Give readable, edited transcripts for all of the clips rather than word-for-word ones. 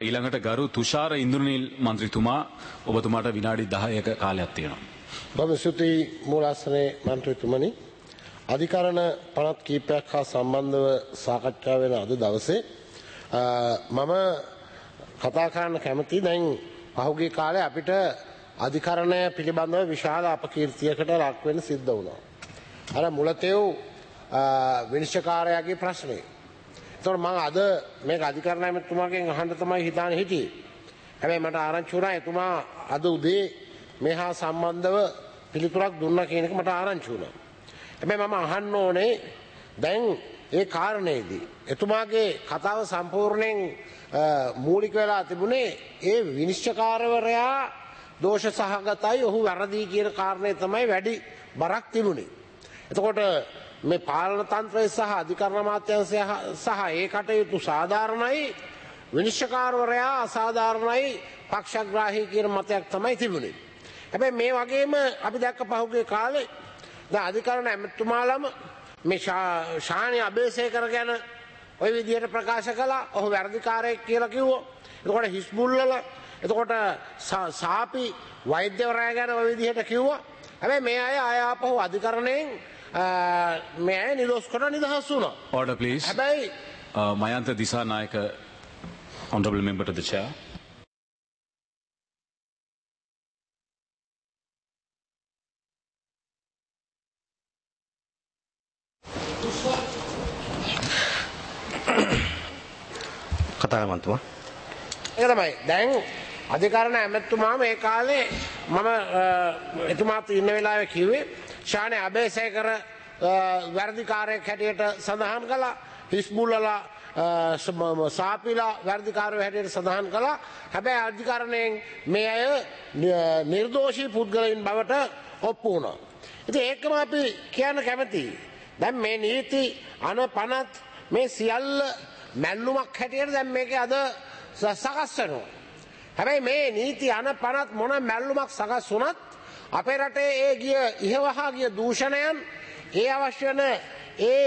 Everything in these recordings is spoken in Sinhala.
ඊළඟට ගරු තුෂාර ඉන්ද්‍රනීල් මන්ත්‍රීතුමා ඔබතුමාට විනාඩි 10ක කාලයක් තියෙනවා. බොහොම ස්තුතියි මූලාසනේ මන්ත්‍රීතුමනි. අධිකරණ පනත් කීපයක් හා සම්බන්ධව සාකච්ඡා වෙන අද දවසේ මම කතා කරන්න කැමති දැන් පහුගිය කාලේ අපිට අධිකරණය පිළිබඳව විශාල අපකීර්තියකට ලක් වෙන්න සිද්ධ වුණා. අර මුලතෙව් විනිශ්චයකාරයාගේ ප්‍රශ්නේ. ඒතකොට මම අද මේක අධිකරණ ඇමතුමාගෙන් අහන්න තමයි හිතානේ හිටියේ. හැබැයි මට ආරංචි වුණා එතුමා අද උදේ මේහා සම්බන්ධව පිළිතුරක් දුන්නා කියන එක මට ආරංචි වුණා. හැබැයි මම අහන්න ඕනේ දැන් ඒ කාරණේදී එතුමාගේ කතාව සම්පූර්ණයෙන් මූලික වෙලා තිබුණේ ඒ විනිශ්චයකාරවරයා දෝෂ සහගතයි ඔහු වැරදි කියන කාරණේ තමයි වැඩි බරක් තිබුණේ. එතකොට මේ පාලන තන්ත්‍රය සහ අධිකරණ අමාත්‍යාංශය සහ ඒ කටයුතු සාධාරණයි විනිශ්චයකාරවරයා අසාධාරණයි පක්ෂග්‍රාහී කියන මතයක් තමයි තිබුණේ. හැබැයි මේ වගේම අපි දැක්ක පහුගිය කාලේ දැන් අධිකරණ ඇමතුමාලම මේ ශානි අබේසේකර ගැන ওই විදිහට ප්‍රකාශ කළා. ඔහු වැරදිකාරයෙක් කියලා කිව්වා. එතකොට හිස්බුල්වල එතකොට සාපි වෛද්‍යවරයා ගැන ওই විදිහට කිව්වා. හැබැයි මේ අය ආපහු අධිකරණයෙන් මේ අය නිදොස් කොට නිදහස් වුණා. Order please. හැබැයි Mayantha Dissanayaka, honorable member to the chair. කතා කරමු. ඒක තමයි. දැන් අධිකරණ ඇමතුමා මේ කාලේ මම එතුමාත් ඉන්න වෙලාවේ කිව්වේ ශානේ අබේසේකර වැරදිකාරයෙක් හැටියට සඳහන් කළා. හිස්බුල්ලා සාපිලා වැරදිකාරයෝ හැටියට සඳහන් කළා. හැබැයි අධිකරණයෙන් මේ අය නිර්දෝෂී පුද්ගලයන් බවට ඔප්පු වුණා. ඉතින් ඒකම අපි කියන්න කැමතියි. දැන් මේ නීති අනපනත් මේ සියල්ල මැල්ලුමක් හැටියට දැන් මේකේ අද සකස් වෙනවා. හැබැයි මේ නීති අනපනත් මොන මැල්ලුමක් සකස් වුණත් අපේ රටේ ඒ ගිය ඉහවහා ගිය දූෂණයන් ඒ අවශ්‍ය වෙන ඒ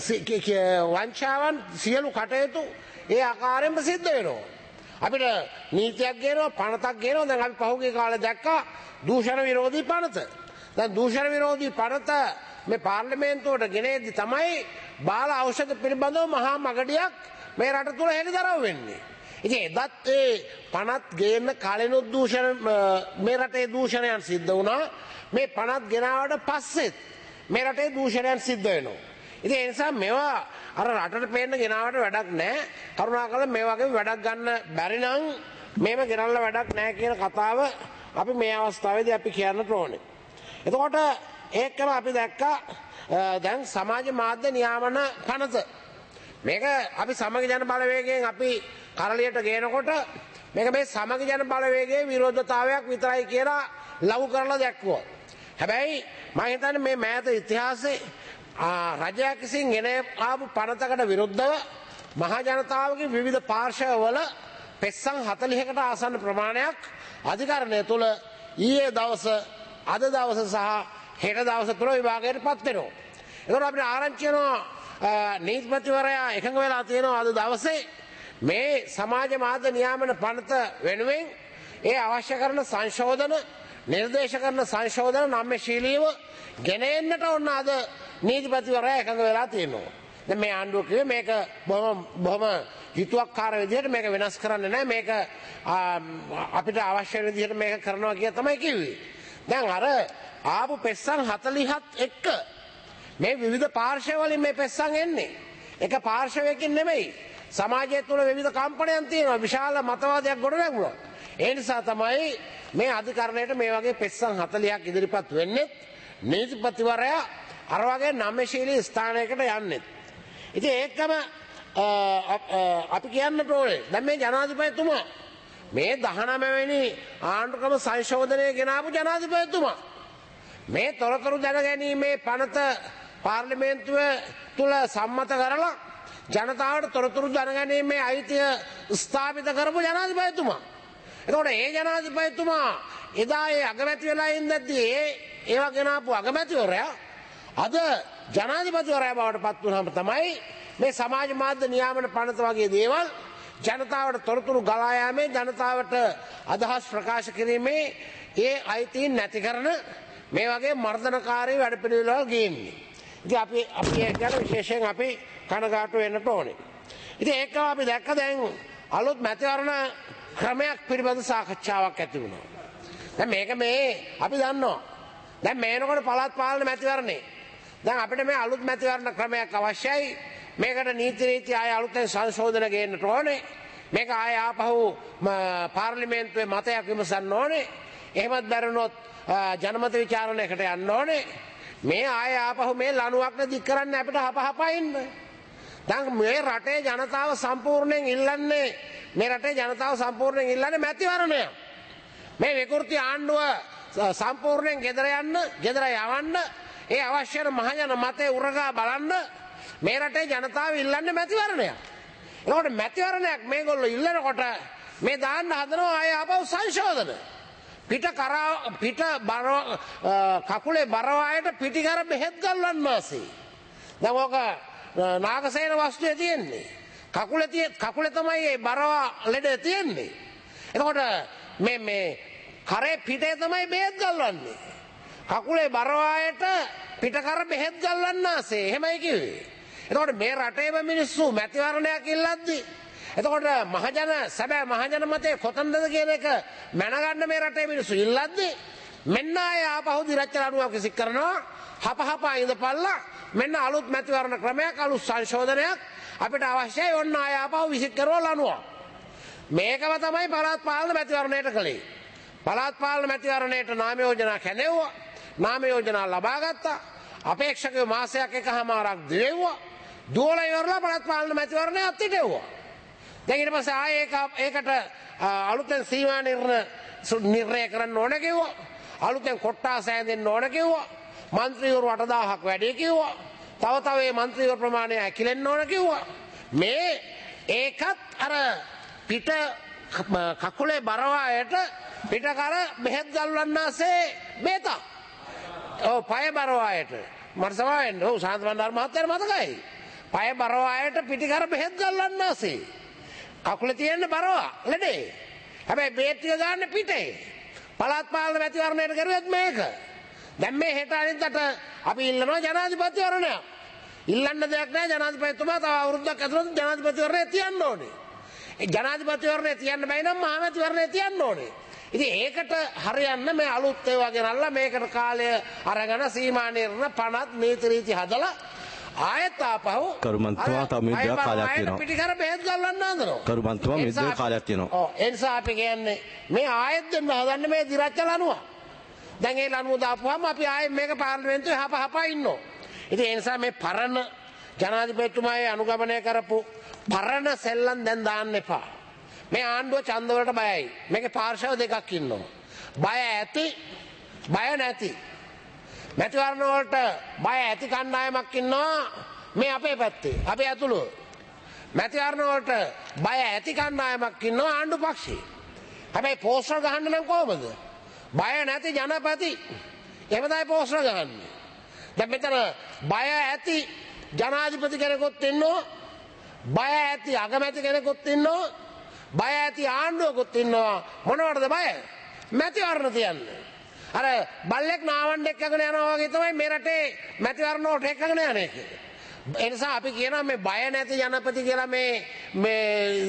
වංචාවන් සියලු කටයුතු ඒ ආකාරයෙන්ම සිද්ධ වෙනවා. අපිට නීතියක් ගේනවා පනතක් ගේනවා. දැන් අපි පහුගිය කාලේ දැක්කා දූෂණ විරෝධී පනත. දැන් දූෂණ විරෝධී පනත මේ පාර්ලිමේන්තුවට ගෙනෙද්දි තමයි බාල ඖෂධ පිළිබඳව මහා මගඩියක් මේ රට තුල හෙළිදරව් වෙන්නේ. ඉතින් එදත් ඒ පනත් ගේන්න කලිනුත් දූෂණ මේ රටේ දූෂණයන් සිද්ධ වුණා. මේ පනත් ගෙනාවට පස්සෙත් මේ රටේ දූෂණයන් සිද්ධ වෙනවා. ඉතින් ඒ නිසා මේවා අර රටට පේන්න ගෙනාවට වැඩක් නැහැ. කරුණාකරලා මේ වගේ වැඩක් ගන්න බැරි නම් මේව ගෙනල්ලා වැඩක් නැහැ කියන කතාව අපි මේ අවස්ථාවේදී අපි කියන්නට ඕනේ. එතකොට ඒකම අපි දැක්කා දැන් සමාජ මාධ්‍ය නියාමන පනත. මේක අපි සමගි ජන බලවේගයෙන් අපි කරලියට ගේනකොට මේක මේ සමගි ජන බලවේගයේ විරෝධතාවයක් විතරයි කියලා ලව් කරලා දැක්වුවා. හැබැයි මම හිතන්නේ මේ මෑත ඉතිහාසයේ රජයක් විසින් ගෙන ආපු පනතකට විරුද්ධව මහා ජනතාවගේ විවිධ පාර්ශවවල පෙස්සන් 40කට ආසන්න ප්‍රමාණයක් අධිකරණය තුල ඊයේ දවස අද දවස සහ හෙට දවස තුල විභාගයට පත් වෙනවා. ඒකට අපිට ආරංචි වෙනවා නීතිපතිවරයා එකඟ වෙලා තියෙනවා අද දවසේ මේ සමාජ මාධ්‍ය නියාමන පනත වෙනුවෙන් ඒ අවශ්‍ය කරන සංශෝධන නිර්දේශ කරන සංශෝධන නම්‍යශීලීව ගෙන එන්නට ඕන අද නීතිපතිවරයා එකඟ වෙලා තියෙනවා. දැන් මේ ආණ්ඩුව කිව්වේ මේක බොහොම හිතුවක්කාර විදිහට මේක වෙනස් කරන්නේ නැහැ. මේක අපිට අවශ්‍ය විදිහට මේක කරනවා කියලා තමයි කිව්වේ. දැන් අර ආපු පෙස්සන් 47 එක්ක මේ විවිධ පාර්ශවවලින් මේ පෙස්සන් එන්නේ. එක පාර්ශවයකින් නෙමෙයි. සමාජය තුළ විවිධ කම්පනයන් තියෙනවා. විශාල මතවාදයක් ගොඩ නැගුණා. ඒ නිසා තමයි මේ අධිකරණයට මේ වගේ පෙස්සන් 40ක් ඉදිරිපත් වෙන්නේ. නීතිපතිවරයා අර වගේ නම්‍යශීලී ස්ථානයකට යන්නේ. ඉතින් ඒකම අපි කියන්නට ඕනේ. දැන් මේ ජනාධිපතිතුමා මේ 19 වෙනි ආණ්ඩුක්‍රම සංශෝධනය ගෙනාවු ජනාධිපතිතුමා මේ තොරතුරු දැනගැනීමේ පනත පාර්ලිමේන්තුව තුල සම්මත කරලා ජනතාවට තොරතුරු දැනගැනීමේ අයිතිය ස්ථාපිත කරපු ජනාධිපතිතුමා. එතකොට ඒ ජනාධිපතිතුමා එදා ඒ අගමැති වෙලා ඉඳද්දී ඒවා ගෙනාපු අගමැතිවරයා අද ජනාධිපතිවරයා බවට පත් වුණාම තමයි මේ සමාජ මාධ්‍ය නියාමන පනත වගේ දේවල් ජනතාවට තොරතුරු ගලා යාමේ ජනතාවට අදහස් ප්‍රකාශ කිරීමේ ඒ අයිතීන් නැති කරන මේ වගේ මර්ධනකාරී වැඩපිළිවෙළවල් ගේන්නේ. ඉතින් අපි ඒක ගැන විශේෂයෙන් අපි කනගාටු වෙන්නට ඕනේ. ඉතින් ඒක අපි දැක්ක දැන් අලුත් මැතිවරණ ක්‍රමයක් පිළිබඳ සාකච්ඡාවක් ඇති වුණා. දැන් මේක අපි දන්නවා. දැන් මේනකොට පළාත් පාලන මැතිවරණේ. දැන් අපිට මේ අලුත් මැතිවරණ ක්‍රමයක් අවශ්‍යයි. මේකට නීති රීති ආය අලුතෙන් සංශෝධන ගේන්නට ඕනේ. මේක ආය ආපහු පාර්ලිමේන්තුවේ මතයක් විමසන්න ඕනේ. එහෙමත් බැරිනොත් ජනමත විචාරණයකට යන්න ඕනේ. මේ ආය ආපහු මේ ලණුවක්ද දික් කරන්න අපිට හපහපා ඉන්න. දැන් මේ රටේ ජනතාව සම්පූර්ණයෙන් ඉල්ලන්නේ මැතිවරණයක්. මේ විකෘති ආණ්ඩුව සම්පූර්ණයෙන් ගෙදර යවන්න ඒ අවශ්‍ය කරන මහජන මතේ උරගා බලන්න මේ රටේ ජනතාව ඉල්ලන්නේ මැතිවරණයක්. ඒකට මැතිවරණයක් මේගොල්ලෝ ඉල්ලනකොට මේ දාන්න හදනවා ආය ආපහු සංශෝධන. කකුලේ බරවායට පිටිකර බෙහෙත් ගල්වන්න ආසේ. දැන් ඕක නාගසේන වස්තුවේ තියෙන්නේ. කකුලේ තමයි මේ බරවා ලෙඩ තියෙන්නේ. එතකොට මේ කරේ පිටේ තමයි බෙහෙත් ගල්වන්නේ. කකුලේ බරවායට පිටකර බෙහෙත් ගල්වන්න ආසේ. එහෙමයි කිව්වේ. එතකොට මේ රටේම මිනිස්සු මැතිවරණයක් ඉල්ලද්දි එතකොට සැබෑ මහජන මතේ කොතනද කියන එක මැනගන්න මේ රටේ මිනිස්සු ඉල්ලද්දි මෙන්න ආය ආපහු දිරච්ච ලණුවක් විසික් කරනවා හපහපා ඉඳපල්ලා මෙන්න අලුත් මැතිවරණ ක්‍රමයක් අලුත් සංශෝධනයක් අපිට අවශ්‍යයි ඔන්න ආය ආපහු විසික් කරව ලණුවක්. මේකම තමයි පළාත් පාලන මැතිවරණයට කළේ. පළාත් පාලන මැතිවරණයට නාම යෝජනා කැණෙව්වා. නාම යෝජනා ලබා ගත්තා. අපේක්ෂකව මාසයක් එකහමාරක් දිවෙව්වා. දුවලා ඉවරලා පළාත් පාලන මැතිවරණය අත්හිටෙව්වා. දැන් ඊට පස්සේ ආයේ ඒකට අලුතෙන් සීමා නිර්ණය කරන්න ඕන කිව්වා. අලුතෙන් කොට්ටාස හැදෙන්න ඕන කිව්වා. മന്ത്രിවරු 8000ක් වැඩි කිව්වා. තව මේ മന്ത്രിවරු ප්‍රමාණය ඇකිලෙන්න ඕන කිව්වා. මේ ඒකත් අර පිට කකුලේ බරවායට පිටකර බෙහෙත් ගල්වන්නාසේ බේතක්. ඔව් පය බරවායට මට සමාවෙන්න. ඔව් ශාන්ත බණ්ඩාර මහත්තයාට මතකයි. පය බරවායට පිටිකර බෙහෙත් ගල්වන්නාසේ. කකුලේ තියෙන බරවා ලෙඩේ. හැබැයි බේත් ටික ගන්න පිටේ. පළාත් පාලන මැතිවරණයට කරුවෙත් මේක. දැන් මේ හෙට අනිද්දාට අපි ඉල්ලනවා ජනාධිපතිවරණයක්. ඉල්ලන්න දෙයක් නැහැ. ජනාධිපතිතුමා තව අවුරුද්දක් ඇතුළත ජනාධිපතිවරණය තියන්න ඕනේ. ඒ ජනාධිපතිවරණය තියන්න බැයි නම් මහමැතිවරණය තියන්න ඕනේ. ඉතින් ඒකට හරියන්න මේ අලුත් ඒවා ගෙනල්ලා මේකට කාලය අරගෙන සීමා නිර්ණය පනත් නීති රීති හදලා ආයත ආපහු කරුමන්තුමා තව මේ කාලයක් තියෙනවා. පිටිකර බෙහෙත් ගල්වන්න හදනවා. කරුමන්තුමා මේ කාලයක් තියෙනවා. ඔව් ඒ නිසා අපි කියන්නේ මේ ආයෙත් දෙන්න හදන්නේ මේ දිරච්ච ලණුව. දැන් ඒ ලණුව දාපුවාම අපි ආයෙත් මේක පාර්ලිමේන්තුවේ හපහපා ඉන්නවා. ඉතින් ඒ නිසා මේ පරණ ජනාධිපතිතුමාගේ අනුගමනය කරපු පරණ සෙල්ලම් දැන් දාන්න එපා. මේ ආණ්ඩුව ඡන්ද වලට බයයි. මේකේ පාර්ශව දෙකක් ඉන්නවා. බය ඇති, බය නැති. මැතිවරණ වලට බය ඇති කණ්ඩායමක් ඉන්නවා මේ අපේ පැත්තේ. අපි ඇතුළු. මැතිවරණ වලට බය ඇති කණ්ඩායමක් ඉන්නවා ආණ්ඩු පක්ෂේ. හැබැයි පෝස්ටර් ගහන්න නම් කොහමද? බය නැති ජනපති. එහෙම තමයි පෝස්ටර් ගහන්නේ. දැන් මෙතන බය ඇති ජනාධිපති කෙනෙකුත් ඉන්නවා. බය ඇති අගමැති කෙනෙකුත් ඉන්නවා. බය ඇති ආණ්ඩුවකුත් ඉන්නවා. මොනවටද බය? මැතිවරණ තියන්නේ. අර බල්ලෙක් නාවණ්ඩෙක් අගන යනවා වගේ තමයි මේ රටේ මැතිවරණ වලට එක්කගෙන යන එක. ඒ නිසා අපි කියනවා මේ බය නැති ජනපති කියලා මේ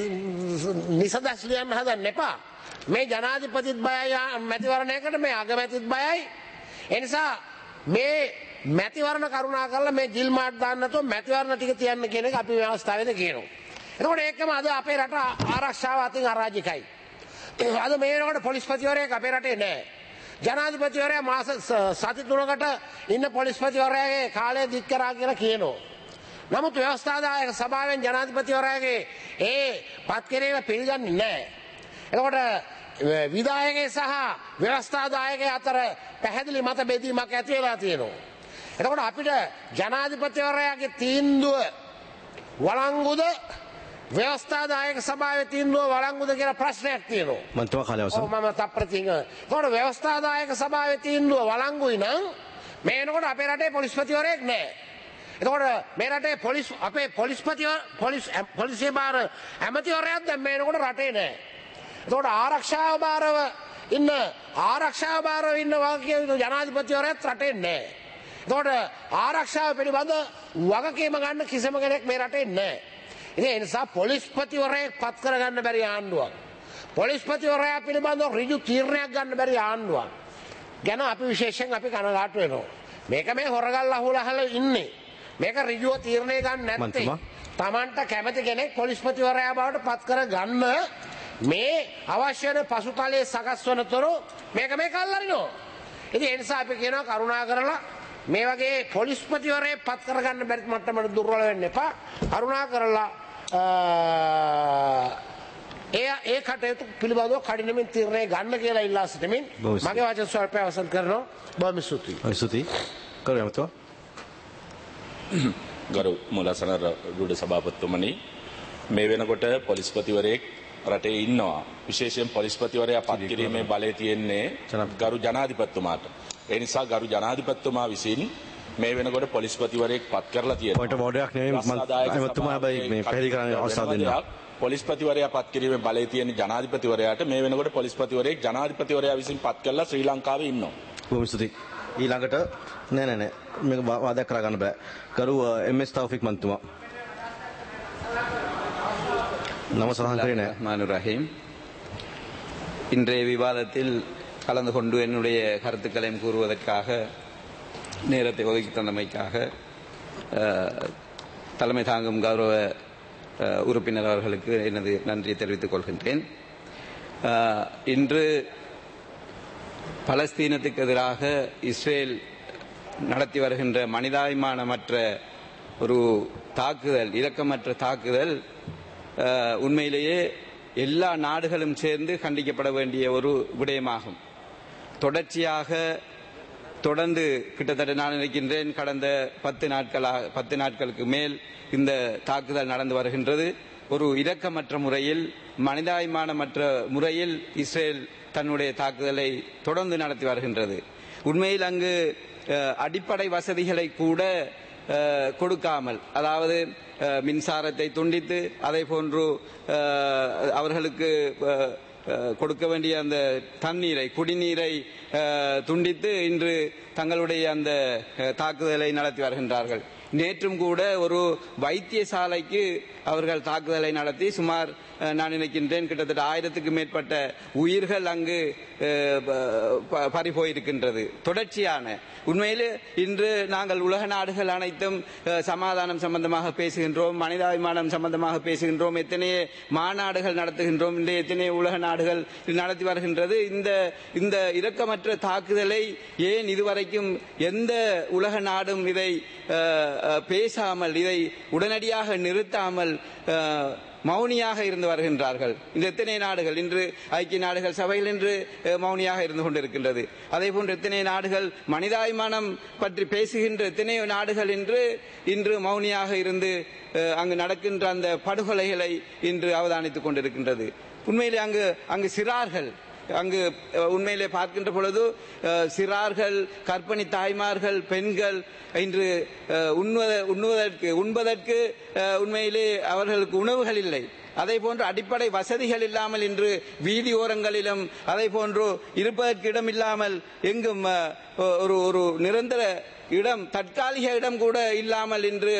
නිසදස් ලියන්න හදන්න එපා. මේ ජනාධිපතිත් බයයි මැතිවරණයකට මේ අගමැතිත් බයයි. ඒ නිසා මේ මැතිවරණ කරුණා කරලා මේ ජිල් මාට් දාන්න නැතුව මැතිවරණ ටික තියන්න කියන එක අපි ව්‍යවස්ථාවේදී කියනවා. එතකොට ඒකම අද අපේ රට ආරක්ෂාව අතින් අරාජිකයි. අද මේ වෙනකොට පොලිස්පතිවරයෙක් අපේ රටේ නැහැ. ජනාධිපතිවරයා මාස සති 3කට ඉන්න පොලිස්පතිවරයාගේ කාලය දික් කරා කියලා කියනවා. නමුත් ව්‍යවස්ථාදායක සභාවෙන් ජනාධිපතිවරයාගේ ඒ පත් කිරීම පිළිගන්නේ නැහැ. එතකොට විධායකේ සහ ව්‍යවස්ථාදායකේ අතර පැහැදිලි මත බෙදීමක් ඇති වෙලා තියෙනවා. එතකොට අපිට ජනාධිපතිවරයාගේ තීන්දුව වළංගුද ව්‍යවස්ථාදායක සභාවේ තීන්දුව වළංගුද කියලා ප්‍රශ්නයක් තියෙනවා. මන්තුමා කාලය අවසන්. මම තප්පරතිංග. ඒකට ව්‍යවස්ථාදායක සභාවේ තීන්දුව වළංගුයි නම් මේ වෙනකොට අපේ රටේ පොලිස්පතිවරයෙක් නැහැ. එතකොට මේ රටේ අපේ පොලිසිය භාර ඇමතිවරයාත් දැන් මේ වෙනකොට රටේ නැහැ. එතකොට ආරක්ෂාව භාරව ඉන්න වාක්‍ය ජනාධිපතිවරයාත් රටේ නැහැ. එතකොට ආරක්ෂාව පිළිබඳ වගකීම ගන්න කිසිම කෙනෙක් මේ රටේ නැහැ. ඉතින් ඒ නිසා පොලිස්පතිවරයෙක් පත් කරගන්න බැරි ආණ්ඩුවක්. පොලිස්පතිවරයා පිළිබඳව ඍජු තීරණයක් ගන්න බැරි ආණ්ඩුවක් ගැන අපි විශේෂයෙන් අපි කනගාටු වෙනවා. මේක මේ හොරගල් අහුලහල ඉන්නේ. මේක ඍජුව තීරණය ගන්න නැත්තේ. Tamanට කැමති කෙනෙක් පොලිස්පතිවරයා බවට පත් කර ගන්න මේ අවශ්‍ය වෙන පසුතලයේ සකස් වනතොරු මේක අල්ලරිනවා. ඉතින් ඒ නිසා අපි කියනවා කරුණා කරලා මේ වගේ පොලිස්පතිවරයෙක් පත් කරගන්න බැරි මට්ටමට දුර්වල වෙන්න එපා. කරුණා කරලා ඒ කටයුතු පිළිබඳව කඩිනමින් තීරණය ගන්න කියලා ඉල්ලා සිටමින් මගේ වචන ස්වල්පය අවසන් කරනවා. බොහොම ස්තුතියි. ස්තුතියි. කරු ඇමතුමා. ගරු මුලසන රුඩ සභාපතිතුමනි, මේ වෙනකොට පොලිස්පතිවරයෙක් රටේ ඉන්නවා. විශේෂයෙන් පොලිස්පතිවරයා පත් කිරීමේ බලය තියෙන්නේ ගරු ජනාධිපතිතුමාට. ඒ නිසා ගරු ජනාධිපතිතුමා විසින් මේ වෙනකොට පොලිස්පතිවරයෙක් පත් කරලා තියෙනවා. පොයින්ට් මොඩයක් නෙමෙයි ඇමතුමා හැබැයි මේ පැහැදිලි කරන්න අවස්ථාව දෙන්න. පොලිස්පතිවරයා පත් කිරීමේ බලය තියෙන ජනාධිපතිවරයාට මේ වෙනකොට පොලිස්පතිවරයෙක් ජනාධිපතිවරයා විසින් පත් කරලා ශ්‍රී ලංකාවේ ඉන්නවා. බොහොම ස්තුතියි. ඊළඟට නෑ මේක වාදයක් කරගන්න බෑ. කරු MS තෞෆික් මන්තුමා. நம்ம ரஹீம். இன்றைய விவாதத்தில் கலந்து கொண்டு என்னுடைய கருத்துக்களையும் கூறுவதற்காக நேரத்தை ஒதுக்கி தந்தமைக்காக தலைமை தாங்கும் கௌரவ உறுப்பினர் அவர்களுக்கு எனது நன்றியை தெரிவித்துக் கொள்கின்றேன். இன்று பலஸ்தீனத்துக்கு எதிராக இஸ்ரேல் நடத்தி வருகின்ற மனிதாபிமானமற்ற ஒரு தாக்குதல், இரக்கமற்ற தாக்குதல் உண்மையிலேயே எல்லா நாடுகளும் சேர்ந்து கண்டிக்கப்பட வேண்டிய ஒரு விடயமாகும். தொடர்ந்து கிட்டத்தட்ட நான் நினைக்கின்றேன் கடந்த 10 நாட்களுக்கு மேல் இந்த தாக்குதல் நடந்து வருகின்றது. ஒரு இரக்கமற்ற முறையில், மனிதாபிமானமற்ற முறையில் இஸ்ரேல் தன்னுடைய தாக்குதலை தொடர்ந்து நடத்தி வருகின்றது. உண்மையில் அங்கு அடிப்படை வசதிகளை கூட கொடுக்காமல், அதாவது மின்சாரத்தை துண்டித்து அதை போன்று அவர்களுக்கு கொடுக்க வேண்டிய அந்த தண்ணீரை, குடிநீரை துண்டித்து இன்று தங்களுடைய அந்த தாக்குதலை நடத்தி வருகின்றார்கள். நேற்றும் கூட ஒரு வைத்தியசாலைக்கு அவர்கள் தாக்குதலை நடத்தி சுமார் நான் நினைக்கின்றேன் கிட்டத்தட்ட 1000க்கு மேற்பட்ட உயிர்கள் அங்கு பறிபோயிருக்கின்றது. தொடர்ச்சியான உண்மையிலே இன்று நாங்கள் உலக நாடுகள் அனைத்தும் சமாதானம் சம்பந்தமாக பேசுகின்றோம், மனிதாபிமானம் சம்பந்தமாக பேசுகின்றோம், எத்தனையோ மாநாடுகள் நடத்துகின்றோம், இன்றைய எத்தனையோ உலக நாடுகள் நடத்தி வருகின்றது. இந்த இரக்கமற்ற தாக்குதலை ஏன் இதுவரைக்கும் எந்த உலக நாடும் இதை பேசாமல், இதை உடனடியாக நிறுத்தாமல் மௌனியாக இருந்து வருகின்றார்கள்? இந்த எத்தனை நாடுகள் இன்று ஐக்கிய நாடுகள் சபையில் இன்று மௌனியாக இருந்து கொண்டிருக்கின்றது. அதே போன்று எத்தனை நாடுகள் மனிதாபிமானம் பற்றி பேசுகின்ற எத்தனையோ நாடுகள் இன்று மௌனியாக இருந்து அங்கு நடக்கின்ற அந்த படுகொலைகளை இன்று அவதானித்துக் கொண்டிருக்கின்றது. உண்மையிலே அங்கு சிறார்கள், அங்கு உண்மையிலே பார்க்கின்ற பொழுது சிறார்கள், கர்ப்பிணி தாய்மார்கள், பெண்கள் இன்று உண்பதற்கு உண்மையிலே அவர்களுக்கு உணவுகள் இல்லை. அதே போன்று அடிப்படை வசதிகள் இல்லாமல் இன்று வீதி ஓரங்களிலும், அதே போன்று இருப்பதற்கு இடம் இல்லாமல் எங்கும் ஒரு நிரந்தர இடம், தற்காலிக இடம் கூட இல்லாமல் இன்று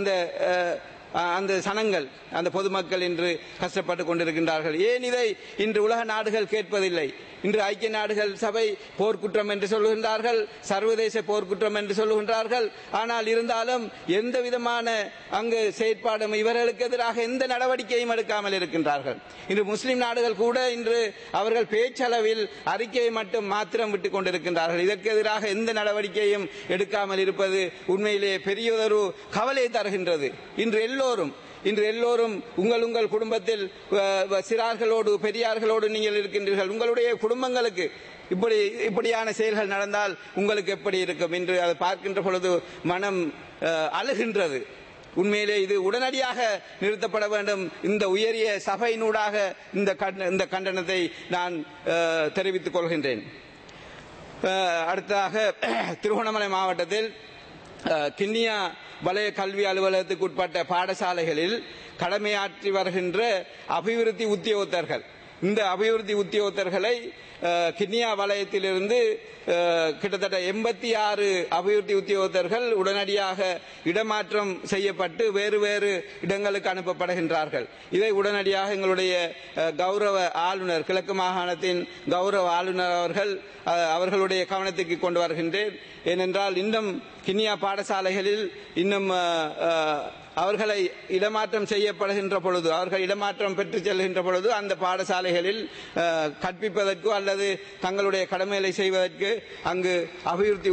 அந்த சனங்கள், அந்த பொதுமக்கள் இன்று கஷ்டப்பட்டுக் கொண்டிருக்கின்றார்கள். ஏன் இதை இன்று உலக நாடுகள் கேட்பதில்லை? இன்று ஐக்கிய நாடுகள் சபை போர்க்குற்றம் என்று சொல்லுகின்றார்கள், சர்வதேச போர்க்குற்றம் என்று சொல்லுகின்றார்கள். ஆனால் இருந்தாலும் எந்த விதமான அங்கு செயற்பாடும், இவர்களுக்கு எதிராக எந்த நடவடிக்கையும் எடுக்காமல் இருக்கின்றார்கள். இன்று முஸ்லிம் நாடுகள் கூட இன்று அவர்கள் பேச்சளவில் அறிக்கையை மாத்திரம் விட்டுக் கொண்டிருக்கின்றார்கள். இதற்கு எதிராக எந்த நடவடிக்கையும் எடுக்காமல் இருப்பது உண்மையிலே பெரியதொரு கவலை தருகின்றது. இன்று எல்லோரும் உங்கள் குடும்பத்தில் சிறார்களோடு, பெரியார்களோடு நீங்கள் இருக்கின்றீர்கள். உங்களுடைய குடும்பங்களுக்கு இப்படியான செயல்கள் நடந்தால் உங்களுக்கு எப்படி இருக்கும் என்று அதை பார்க்கின்ற பொழுது மனம் அழுகின்றது. உண்மையிலே இது உடனடியாக நிறுத்தப்பட வேண்டும். இந்த உயரிய சபையினூடாக இந்த கண்டனத்தை நான் தெரிவித்துக் கொள்கின்றேன். அடுத்ததாக திருகோணமலை மாவட்டத்தில் கிண்ணியா வலய கல்வி அலுவலகத்துக்கு உட்பட்ட பாடசாலைகளில் கடமையாற்றி வருகின்ற அபிவிருத்தி உத்தியோகத்தர்கள், இந்த அபிவிருத்தி உத்தியோகத்தர்களை கிண்ணியா வலயத்திலிருந்து கிட்டத்தட்ட 86 அபிவிருத்தி உத்தியோகத்தர்கள் உடனடியாக இடமாற்றம் செய்யப்பட்டு வேறு வேறு இடங்களுக்கு அனுப்பப்படுகின்றார்கள். இதை உடனடியாக எங்களுடைய கௌரவ ஆளுநர், கிழக்கு மாகாணத்தின் கௌரவ ஆளுநர் அவர்களுடைய கவனத்துக்கு கொண்டு வருகின்றேன். ஏனென்றால் இன்னும் கிண்ணியா பாடசாலைகளில் இன்னும் அவர்களை இடமாற்றம் செய்யப்படுகின்ற பொழுது, அவர்கள் இடமாற்றம் பெற்று செல்கின்ற பொழுது அந்த பாடசாலைகளில் கற்பிப்பதற்கு அல்லது தங்களுடைய கடமைகளை செய்வதற்கு அங்கு அபிவிருத்தி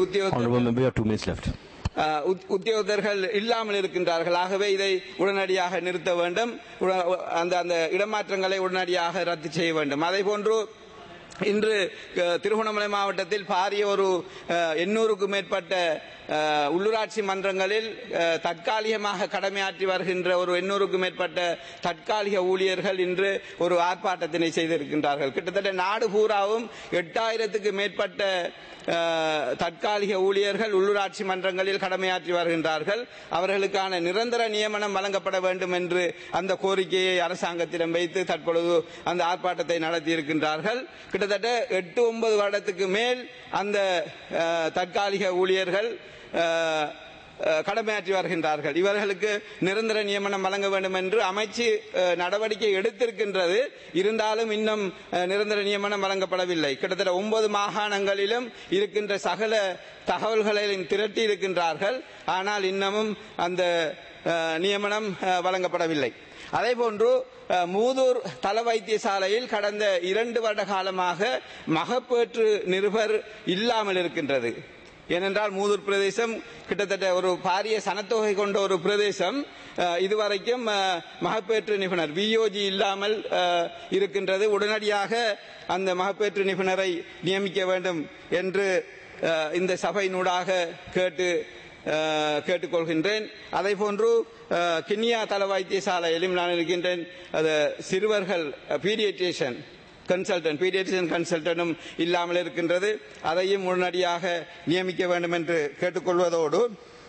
உத்தியோகத்தர்கள் இல்லாமல் இருக்கின்றார்கள். ஆகவே இதை உடனடியாக நிறுத்த வேண்டும். அந்த இடமாற்றங்களை உடனடியாக ரத்து செய்ய வேண்டும். அதே போன்று இன்று திருகோணமலை மாவட்டத்தில் பாரிய ஒரு 800க்கும் மேற்பட்ட உள்ளூராட்சி மன்றங்களில் தற்காலிகமாக கடமையாற்றி வருகின்ற ஒரு 800க்கும் மேற்பட்ட தற்காலிக ஊழியர்கள் இன்று ஒரு ஆர்ப்பாட்டத்தினை செய்திருக்கின்றார்கள். கிட்டத்தட்ட நாடு பூராவும் 8000க்கு மேற்பட்ட தற்காலிக ஊழியர்கள் உள்ளூராட்சி மன்றங்களில் கடமையாற்றி வருகின்றார்கள். அவர்களுக்கான நிரந்தர நியமனம் வழங்கப்பட வேண்டும் என்று அந்த கோரிக்கையை அரசாங்கத்திடம் வைத்து தற்பொழுது அந்த ஆர்ப்பாட்டத்தை நடத்தி இருக்கின்றார்கள். கிட்டத்தட்ட 8-9 வருடத்துக்கு மேல் அந்த தற்காலிக ஊழியர்கள் கடமையாற்றி வருகின்றார்கள். இவர்களுக்கு நிரந்தர நியமனம் வழங்க வேண்டும் என்று அமைச்சு நடவடிக்கை எடுத்திருக்கின்றது. இருந்தாலும் இன்னும் நிரந்தர நியமனம் வழங்கப்படவில்லை. கிட்டத்தட்ட 9 மாகாணங்களிலும் இருக்கின்ற சகல தகவல்களையும் திரட்டி இருக்கின்றார்கள். ஆனால் இன்னமும் அந்த நியமனம் வழங்கப்படவில்லை. அதே போன்று மூதூர் தள வைத்தியசாலையில் கடந்த 2 வருட காலமாக மகப்பேற்று நிருபர் இல்லாமல் இருக்கின்றது. ஏனென்றால் மூதூர் பிரதேசம் கிட்டத்தட்ட ஒரு பாரிய சனத்தொகை கொண்ட ஒரு பிரதேசம். இதுவரைக்கும் மகப்பேற்று நிபுணர் விஓஜி இல்லாமல் இருக்கின்றது. உடனடியாக அந்த மகப்பேற்று நிபுணரை நியமிக்க வேண்டும் என்று இந்த சபையினூடாக கேட்டுக்கொள்கின்றேன். அதே போன்று கிண்ணியா தள வைத்தியசாலையிலும் நான் இருக்கின்றேன். சிறுவர்கள் பீடியட்ரிஷியன் கன்சல்டன்டும் இல்லாமல் இருக்கின்றது. அதையும் உடனடியாக நியமிக்க வேண்டும் என்று கேட்டுக்கொள்வதோடு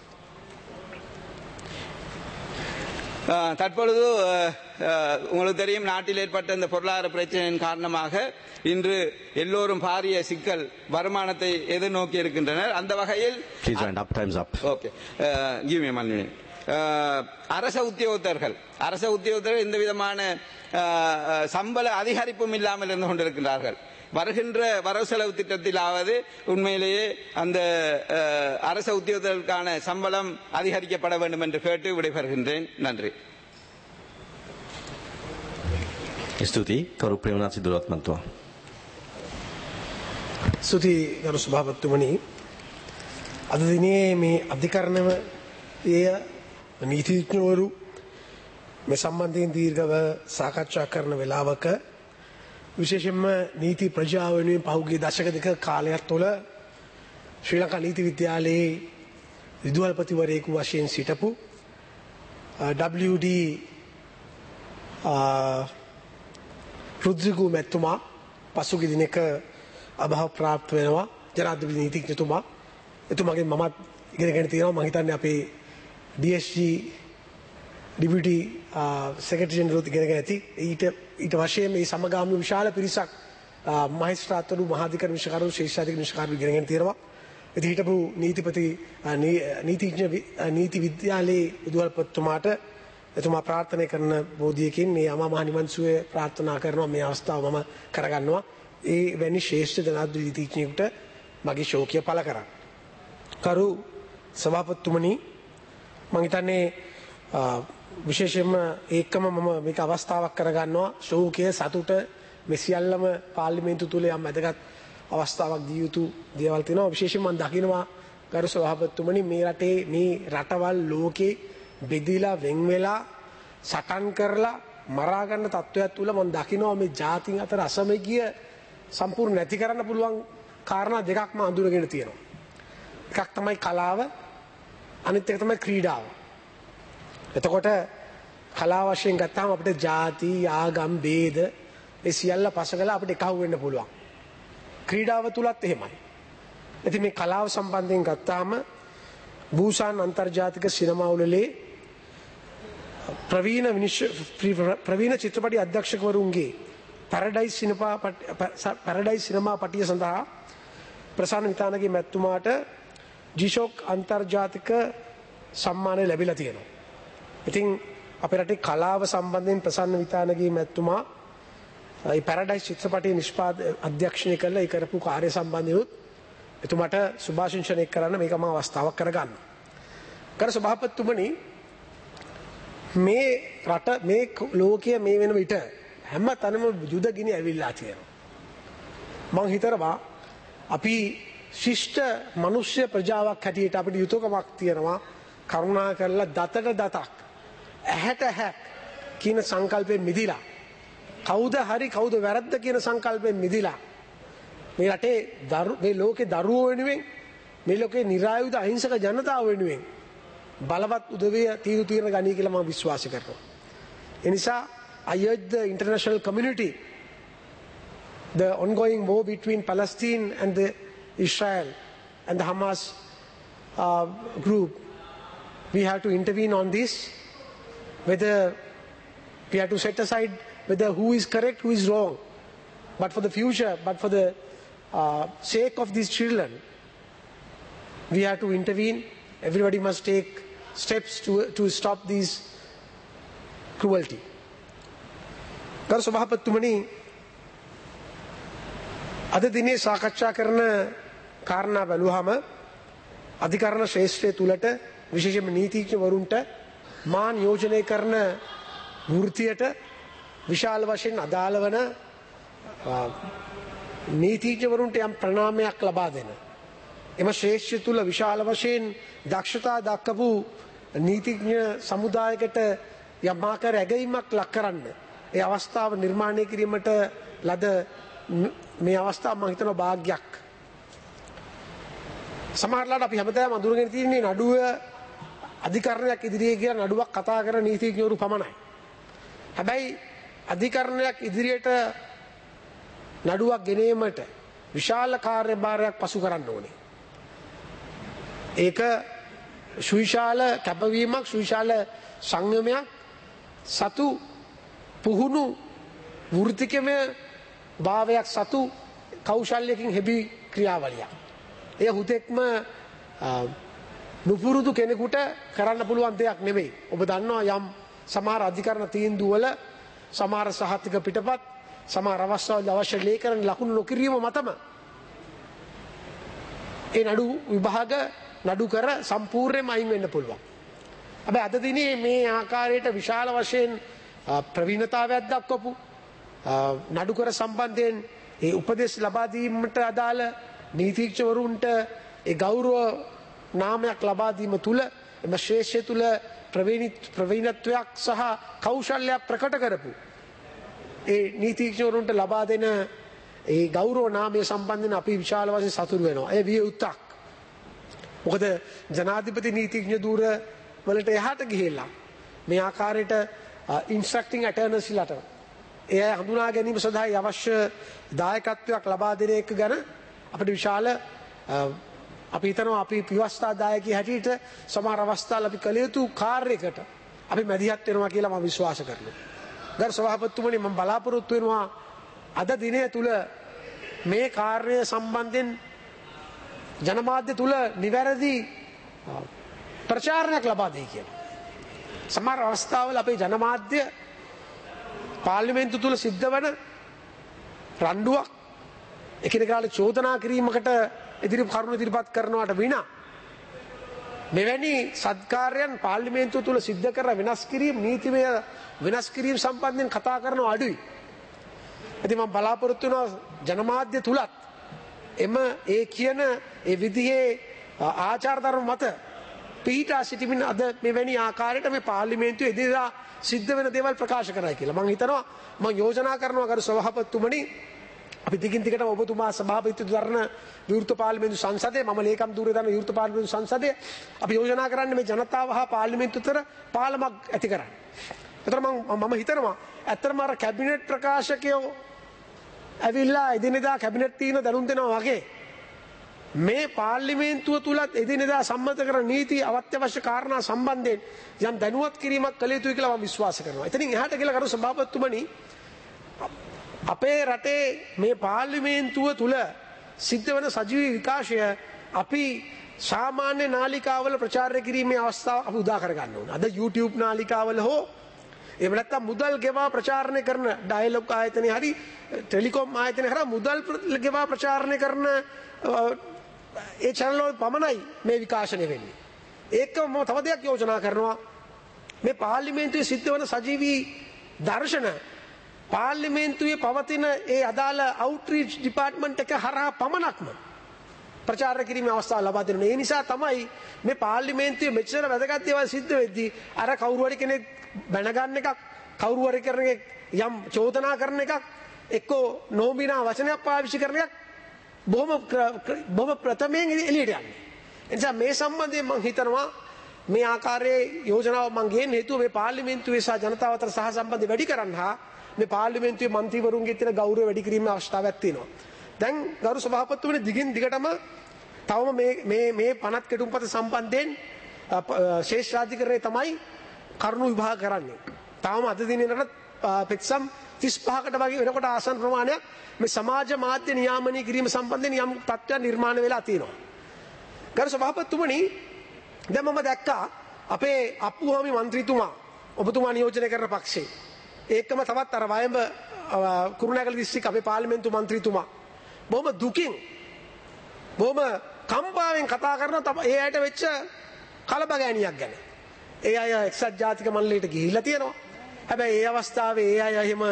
தற்பொழுது உங்களுக்கு தெரியும், நாட்டில் ஏற்பட்ட இந்த பொருளாதார பிரச்சனையின் காரணமாக இன்று எல்லோரும் பாரிய சிக்கல் வருமானத்தை எதிர்நோக்கி இருக்கின்றனர். அந்த வகையில் அரச உத்தியோகத்தர்கள் எந்த விதமான சம்பள அதிகரிப்பும் இல்லாமல் இருந்து கொண்டிருக்கிறார்கள். வருகின்ற வரவு செலவு திட்டத்திலாவது உண்மையிலேயே அந்த அரச உத்தியோகத்தர்களுக்கான சம்பளம் அதிகரிக்கப்பட வேண்டும் என்று கேட்டு விடைபெறுகின்றேன். நன்றி. ස්තුතියි කරු ප්‍රේමනාත් සිදුරත් මන්තුමා. ස්තුතියි ගරු සභාපතිතුමනි. අද දිනේ මේ අධිකරණයේ නීතිඥවරු මේ සම්බන්ධයෙන් දීර්ඝව සාකච්ඡා කරන වෙලාවක විශේෂයෙන්ම නීති ප්‍රජාව වෙනුවෙන් පහුගිය දශක දෙක කාලයක් තුළ ශ්‍රී ලංකා නීති විද්‍යාලයේ විදුහල්පතිවරයෙකු වශයෙන් සිටපු WD රුද්‍රිගු මැතිතුමා පසුගිය දිනක අභාව ප්‍රාප්ත වෙනවා. ජනාධිපති නීතිඥතුමා එතුමාගෙන් මමත් ඉගෙනගෙන තියෙනවා. මම හිතන්නේ අපේ DSG ඩිපියුටි සෙක්‍රටරි ජෙනරල් ඉගෙනගෙන ඇති. ඊට වශයෙන් මේ සමගාමී විශාල පිරිසක් මහේස්ත්‍රාත්වරු, මහාධිකරණ විශේෂකරු, ශේෂාධිකරණ විශේෂකරු ඉගෙනගෙන තියෙනවා. ඉතින් හිටපු නීති විද්‍යාලයේ විදුහල්පතිතුමාට එතුමා ප්‍රාර්ථනා කරන බෝධියකින් මේ අමා මහ නිවන් සුවය ප්‍රාර්ථනා කරනවා. මේ අවස්ථාව මම කරගන්නවා. ඒ වැනි ශ්‍රේෂ්ඨ ජනාධිපති නීතිඥයෙකුට මගේ ශෝකය පළ කරා. කරු සභාපතිතුමනි, මම හිතන්නේ විශේෂයෙන්ම ඒකම මම මේක අවස්ථාවක් කරගන්නවා. ශෝකය සතුට මේ සියල්ලම පාර්ලිමේන්තු තුල යම් වැදගත් අවස්ථාවක් දී යුතු දේවල් තියෙනවා. විශේෂයෙන්ම මම දකිනවා කරු සභාපතිතුමනි, මේ රටේ මේ රටවල් ලෝකේ බෙදීලා වෙන් වෙලා සටන් කරලා මරා ගන්න තත්ත්වයක් තුල මම දකිනවා මේ ජාතීන් අතර අසමගිය සම්පූර්ණ නැති කරන්න පුළුවන් කාරණා දෙකක් මම අඳුරගෙන තියෙනවා. එකක් තමයි කලාව, අනිත් එක තමයි ක්‍රීඩාව. එතකොට කලාව වශයෙන් ගත්තාම අපිට ජාති, ආගම්, ભેද මේ සියල්ල පසකලා අපිට එකහුව වෙන්න පුළුවන්. ක්‍රීඩාව තුලත් එහෙමයි. ඉතින් මේ කලාව සම්බන්ධයෙන් ගත්තාම බූසාන් අන්තර්ජාතික සිනමා උළෙලේ ප්‍රවීණ චිත්‍රපටි අධ්‍යක්ෂකවරුන්ගේ පැරඩයිස් සිනමා පටිය සඳහා ප්‍රසන්න විතානගේ මැතිතුමාට ජිෂෝක් අන්තර්ජාතික සම්මානය ලැබිලා තියෙනවා. ඉතින් අපේ රටේ කලාව සම්බන්ධයෙන් ප්‍රසන්න විතානගේ මැතිතුමා ඒ පැරඩයිස් චිත්‍රපටයේ අධ්‍යක්ෂණය කළා. ඒ කරපු කාර්ය සම්බන්ධයෙන් එතුමාට සුභාශිංසනය කරන්න මේක මම අවස්ථාවක් කරගන්න. ගරු සභාපතිතුමනි, මේ රට මේ ලෝකයේ මේ වෙන විට හැම තැනම යුද ගිනි ඇවිල්ලා තියෙනවා. මං හිතනවා අපි ශිෂ්ට මනුෂ්‍ය ප්‍රජාවක් හැටියට අපිට යුතුයකමක් තියෙනවා කරුණා කරලා දතට දතක් ඇහැට ඇහැක් කියන සංකල්පයෙන් මිදිලා කවුද හරි කවුද වැරද්ද කියන සංකල්පයෙන් මිදිලා මේ රටේ මේ ලෝකේ දරුවෝ වෙනුවෙන් මේ ලෝකේ නිරායුධ අහිංසක ජනතාව වෙනුවෙන් බලවත් උදවිය තීරණ ගනී කියලා මම විශ්වාස කරනවා. ඒ නිසා I urge the international community, the ongoing war between Palestine and Israel and the Hamas group, we have to intervene on this. Whether we have to set aside whether who is correct, who is wrong, but for the future, but for the sake of these children, we have to intervene. Everybody must take steps to stop these cruelty. ගරු සභාපතිතුමනි, අද දිනේ සාකච්ඡා කරන කාරණා බැලුවහම අධිකරණ ශ්‍රේෂ්ඨය තුලට විශේෂයෙන්ම නීතිඥවරුන්ට මා නියෝජනය කරන වෘත්තියට විශාල වශයෙන් අදාළ වන නීතිඥවරුන්ට යම් ප්‍රණාමයක් ලබා දෙන එම ශ්‍රේෂ්ඨය තුල විශාල වශයෙන් දක්ෂතා දක්වපු නීතිඥ සමුදායකට යම් ආකාර ඇගීමක් ලක් කරන්න ඒ අවස්ථාව නිර්මාණය කිරීමට ලද මේ අවස්ථාව මම හිතනවා වාග්යක්. සමහරවිට අපි හැමදාම අඳුරගෙන තියෙන්නේ නඩුව අධිකරණයක් ඉදිරියේ කියලා නඩුවක් කතා කරන නීතිඥවරු පමණයි. හැබැයි අධිකරණයක් ඉදිරියට නඩුවක් ගෙනීමට විශාල කාර්යභාරයක් පසු කරන්න ඕනේ. ඒක සුවිශාල කැපවීමක්, සුවිශාල සංයමයක්, සතු පුහුණු වෘත්තිකමය භාවයක්, සතු කෞශල්‍යකින් හෙබි ක්‍රියාවලියක්. එය හුදෙක්ම නුපුරුදු කෙනෙකුට කරන්න පුළුවන් දෙයක් නෙමෙයි. ඔබ දන්නවා යම් සමහර අධිකරණ තීන්දුව වල සමහර සහතික පිටපත් සමහර අවස්ථාවල අවශ්‍ය ලේඛන ලකුණු නොකිරීම මතම ඒ නඩු විභාග නඩු කර සම්පූර්ණයෙන්ම අයින් වෙන්න පුළුවන්. හැබැයි අද දිනේ මේ ආකාරයට විශාල වශයෙන් ප්‍රවීණතාවයක් දක්වපු නඩු කර සම්බන්ධයෙන් ඒ උපදෙස් ලබා දීමට අදාළ නීතිඥවරුන්ට ඒ ගෞරව නාමයක් ලබා දීම තුල එම ශ්‍රේෂ්ඨය තුල ප්‍රවීණත්වයක් සහ කෞශල්‍යයක් ප්‍රකට කරපු ඒ නීතිඥවරුන්ට ලබා දෙන ඒ ගෞරව නාමය සම්බන්ධයෙන් අපි විශාල වශයෙන් සතුටු වෙනවා. ඒ විය යුත්තක්. මොකද ජනාධිපති නීතිඥ ධූර වලට එහාට ගිහිල්ලා මේ ආකාරයට ඉන්ස්ට්‍රක්ටිං ඇටර්නසිලට එය හඳුනා ගැනීම සඳහා අවශ්‍ය දායකත්වයක් ලබා දෙන එක ගැන අපිට විශාල අපි හිතනවා අපි ව්‍යවස්ථාදායකයෙක් හැටියට සමහර අවස්ථාවල අපි කළ යුතු කාර්යයකට අපි මැදිහත් වෙනවා කියලා මම විශ්වාස කරනවා. ගරු සභාපතිතුමනි, මම බලාපොරොත්තු වෙනවා අද දිනය තුල මේ කාර්යය සම්බන්ධයෙන් ජනමාධ්‍ය තුල නිවැරදි ප්‍රචාරණයක් ලබා දෙයි කියලා. සමහර අවස්ථාවල අපේ ජනමාධ්‍ය පාර්ලිමේන්තු තුල සිද්ධ වන රණ්ඩුවක් එකිනෙකාට චෝදනා කිරීමකට කරුණු ඉදිරිපත් කරනවට විනා මෙවැනි සත්කාරයන් පාර්ලිමේන්තුව තුල සිද්ධ කර වෙනස් කිරීම, නීතිමය වෙනස් කිරීම සම්බන්ධයෙන් කතා කරනව අඩුයි. ඉතින් මම බලාපොරොත්තු වෙනවා ජනමාධ්‍ය තුලත් එම ඒ කියන ඒ විදිහේ ආචාර ධර්ම මත පිහිටා සිටිමින් අද මෙවැනි ආකාරයට මේ පාර්ලිමේන්තුවේ එදිනෙදා සිද්ධ වෙන දේවල් ප්‍රකාශ කරයි කියලා මම හිතනවා. මම යෝජනා කරනවා ගරු සභාපතිතුමනි, අපි දිගින් දිගටම ඔබතුමා සභාපතිත්වය දරන විවෘත පාර්ලිමේන්තු සංසදයේ, මම ලේකම් ධූරය දරන විවෘත පාර්ලිමේන්තු සංසදයේ අපි යෝජනා කරන්නේ මේ ජනතාව හා පාර්ලිමේන්තු අතර පාලමක් ඇති කරන්න. ඒතර මම හිතනවා ඇත්තටම අර කැබිනට් ප්‍රකාශකයෝ ඇවිල්ලා එදිනෙදා කැබිනට් තීන දැනුම් දෙනවා වගේ මේ පාර්ලිමේන්තුව තුලත් එදිනෙදා සම්මත කරන නීති අවශ්‍ය කාරණා සම්බන්ධයෙන් යම් දැනුවත් කිරීමක් කළ යුතුයි කියලා මම විශ්වාස කරනවා. එතනින් එහාට කියලා කරු සභාපතිතුමනි අපේ රටේ මේ පාර්ලිමේන්තුව තුල සිද්ධ වෙන සජීවී විකාශය අපි සාමාන්‍ය නාලිකාවල ප්‍රචාරණය කිරීමේ අවස්ථාව අපි උදා කර ගන්න ඕනේ. අද YouTube නාලිකාවල හෝ එහෙම නැත්නම් මුදල් ගෙවා ප්‍රචාරණය කරන ඩයලොග් ආයතනයේ හරි ටෙලිකොම් ආයතනයේ හරි මුදල් ගෙවා ප්‍රචාරණය කරන ඒ channel වල පමණයි මේ විකාශනය වෙන්නේ. ඒකම මම තව දෙයක් යෝජනා කරනවා. මේ පාර්ලිමේන්තුවේ සිද්ධ වෙන සජීවී දර්ශන පාර්ලිමේන්තුවේ පවතින ඒ අදාළ අවුට්‍රීච් ඩිපාර්ට්මන්ට් එක හරහා පමණක්ම ප්‍රචාරණය කිරීමේ අවස්ථාව ලබා දෙනවා. ඒ නිසා තමයි මේ පාර්ලිමේන්තුවේ මෙච්චර වැදගත් දේවල් සිද්ධ වෙද්දී අර කවුරු හරි කෙනෙක් බැනගන්න එකක්, කවුරු හරි කරන යම් චෝදනා කරන එකක්, එක්කෝ නොමිනා වචනයක් පාවිච්චි කරන එකක් බොහොම ප්‍රථමයෙන් එළියට යන්නේ. එනිසා මේ සම්බන්ධයෙන් මම හිතනවා මේ ආකාරයේ යෝජනාව මම ගේන්න හේතුව මේ පාර්ලිමේන්තුවේ සහ ජනතාව අතර සහසම්බන්ධය වැඩි කරන්න හා මේ පාර්ලිමේන්තුවේ മന്ത്രിවරුන්ගේ තියෙන ගෞරවය වැඩි කිරීමේ අවශ්‍යතාවයක් තියෙනවා. දැන් ගරු සභාපතිතුමනි දිගින් දිගටම තවම මේ පනත් කෙටුම්පත සම්බන්ධයෙන් ශේෂ්ඨාධිකරණය තමයි කරුණු විභාග කරන්නේ. තාම අද දිනේට පෙක්සම් 35කට වගේ වෙනකොට ආසන ප්‍රමාණයක් මේ සමාජ මාධ්‍ය නියාමනය කිරීම සම්බන්ධයෙන් යම් තත්ත්වයක් නිර්මාණය වෙලා තියෙනවා. ගරු සභාපතිතුමනි දැන් මම දැක්කා අපේ අප්පුහාමි මන්ත්‍රීතුමා ඔබතුමා නියෝජනය කරන පක්ෂේ ඒකම තවත් අර වයඹ කුරුණෑගල දිස්ත්‍රික්ක අපේ පාර්ලිමේන්තු මන්ත්‍රීතුමා බොහොම දුකින් බොහොම කම්පාවෙන් කතා කරනවා ඒ අයට වෙච්ච කලබගෑනියක් ගැන. ඒ අය එක්සත් ජාතික මණ්ඩලයට ගිහිල්ලා තියෙනවා. හැබැයි ඒ අවස්ථාවේ ඒ අය එහෙම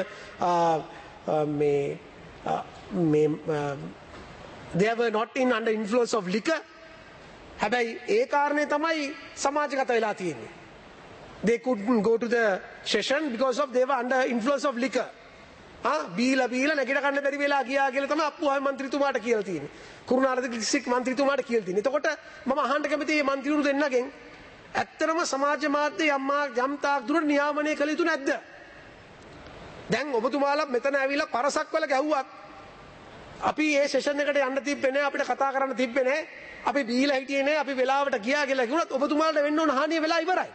they were not in under influence of liquor. හැබැයි ඒ කාරණේ තමයි සමාජගත වෙලා තියෙන්නේ. They couldn't go to the session because of they were under influence of liquor. බීලා නැගිට ගන්න බැරි වෙලා ගියා කියලා තමයි අප්පුහාමි මන්ත්‍රීතුමාට කියලා තියෙන්නේ. කුරුණාගල දිස්ත්‍රික් මන්ත්‍රීතුමාට කියලා තියෙන්නේ. එතකොට මම අහන්න කැමතියි මේ මන්ත්‍රීවරු දෙන්නගෙන් ඇත්තටම සමාජ මාධ්‍ය යම් තාක් දුරට නියාමනය කළ යුතු නැද්ද? දැන් ඔබතුමාලා මෙතන ඇවිල්ලා පරසක් වල ගැහුවත් අපි මේ සෙෂන් එකට යන්න තිබ්බේ නැහැ, අපිට කතා කරන්න තිබ්බේ නැහැ, අපි බීලා හිටියේ නැහැ, අපි වෙලාවට ගියා කියලා කිව්වොත් ඔබතුමාලට වෙන්න ඕන හානිය වෙලා ඉවරයි.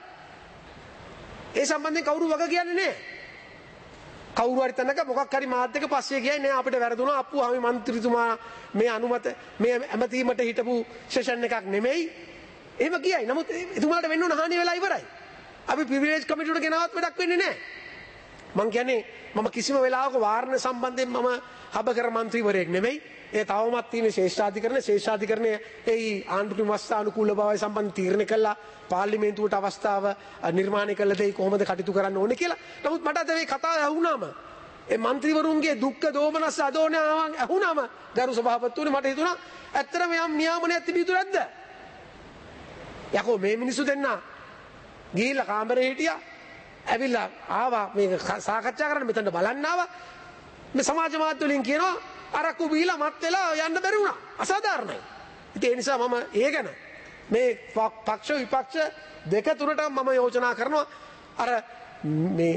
ඒ සම්බන්ධයෙන් කවුරු වග කියන්නේ නැහැ. කවුරු හරි තැනක මොකක් හරි මාධ්‍යක පස්සේ ගියයි නෑ අපිට වැරදුනා අප්පුහාමි මන්ත්‍රීතුමා මේ අනුමත මේ ඇමතීමට හිටපු සෙෂන් එකක් නෙමෙයි. එහෙම කියයි. නමුත් එතුමාලට වෙන්න ඕන හානිය වෙලා ඉවරයි. අපි ප්‍රිවිලේජ් කමිටුවට ගෙනාවත් වැඩක් වෙන්නේ නැහැ. මං කියන්නේ මම කිසිම වෙලාවක වාරණ සම්බන්ධයෙන් මම හබකර මන්ත්‍රීවරයෙක් නෙමෙයි. ඒ තවමත් තියෙන ශේෂ්ඨාධිකරණයේ ඒ ආණ්ඩුක්‍රම වස්තානුකූල බවයි සම්බන්ධ තීරණය කළා පාර්ලිමේන්තුවට අවස්ථාව නිර්මාණය කළ දෙයි කොහොමද කටයුතු කරන්න ඕනේ කියලා. නමුත් මට අද මේ කතාව ඇහුණාම ඒ മന്ത്രിවරුන්ගේ දුක්ඛ දෝමනස් අදෝන ඇහුණාම ගරු සභාපතිතුමනි මට හිතුණා ඇත්තටම යම් නියාමනයක් තිබිය යුතු නැද්ද? යකෝ මේ මිනිස්සු දෙන්න ගිහිල්ලා කාමරේ හිටියා. ඇවිල්ලා ආවා මේක සාකච්ඡා කරන්න මෙතනට බලන්න ආවා. මේ සමාජ මාධ්‍ය වලින් කියනවා අරක්කු බීලා මත් වෙලා යන්න බැරි වුණා. අසාධාරණයි. ඉතින් ඒ නිසා මම ඒ ගැන මේ පක්ෂ විපක්ෂ දෙක තුනට මම යෝජනා කරනවා අර මේ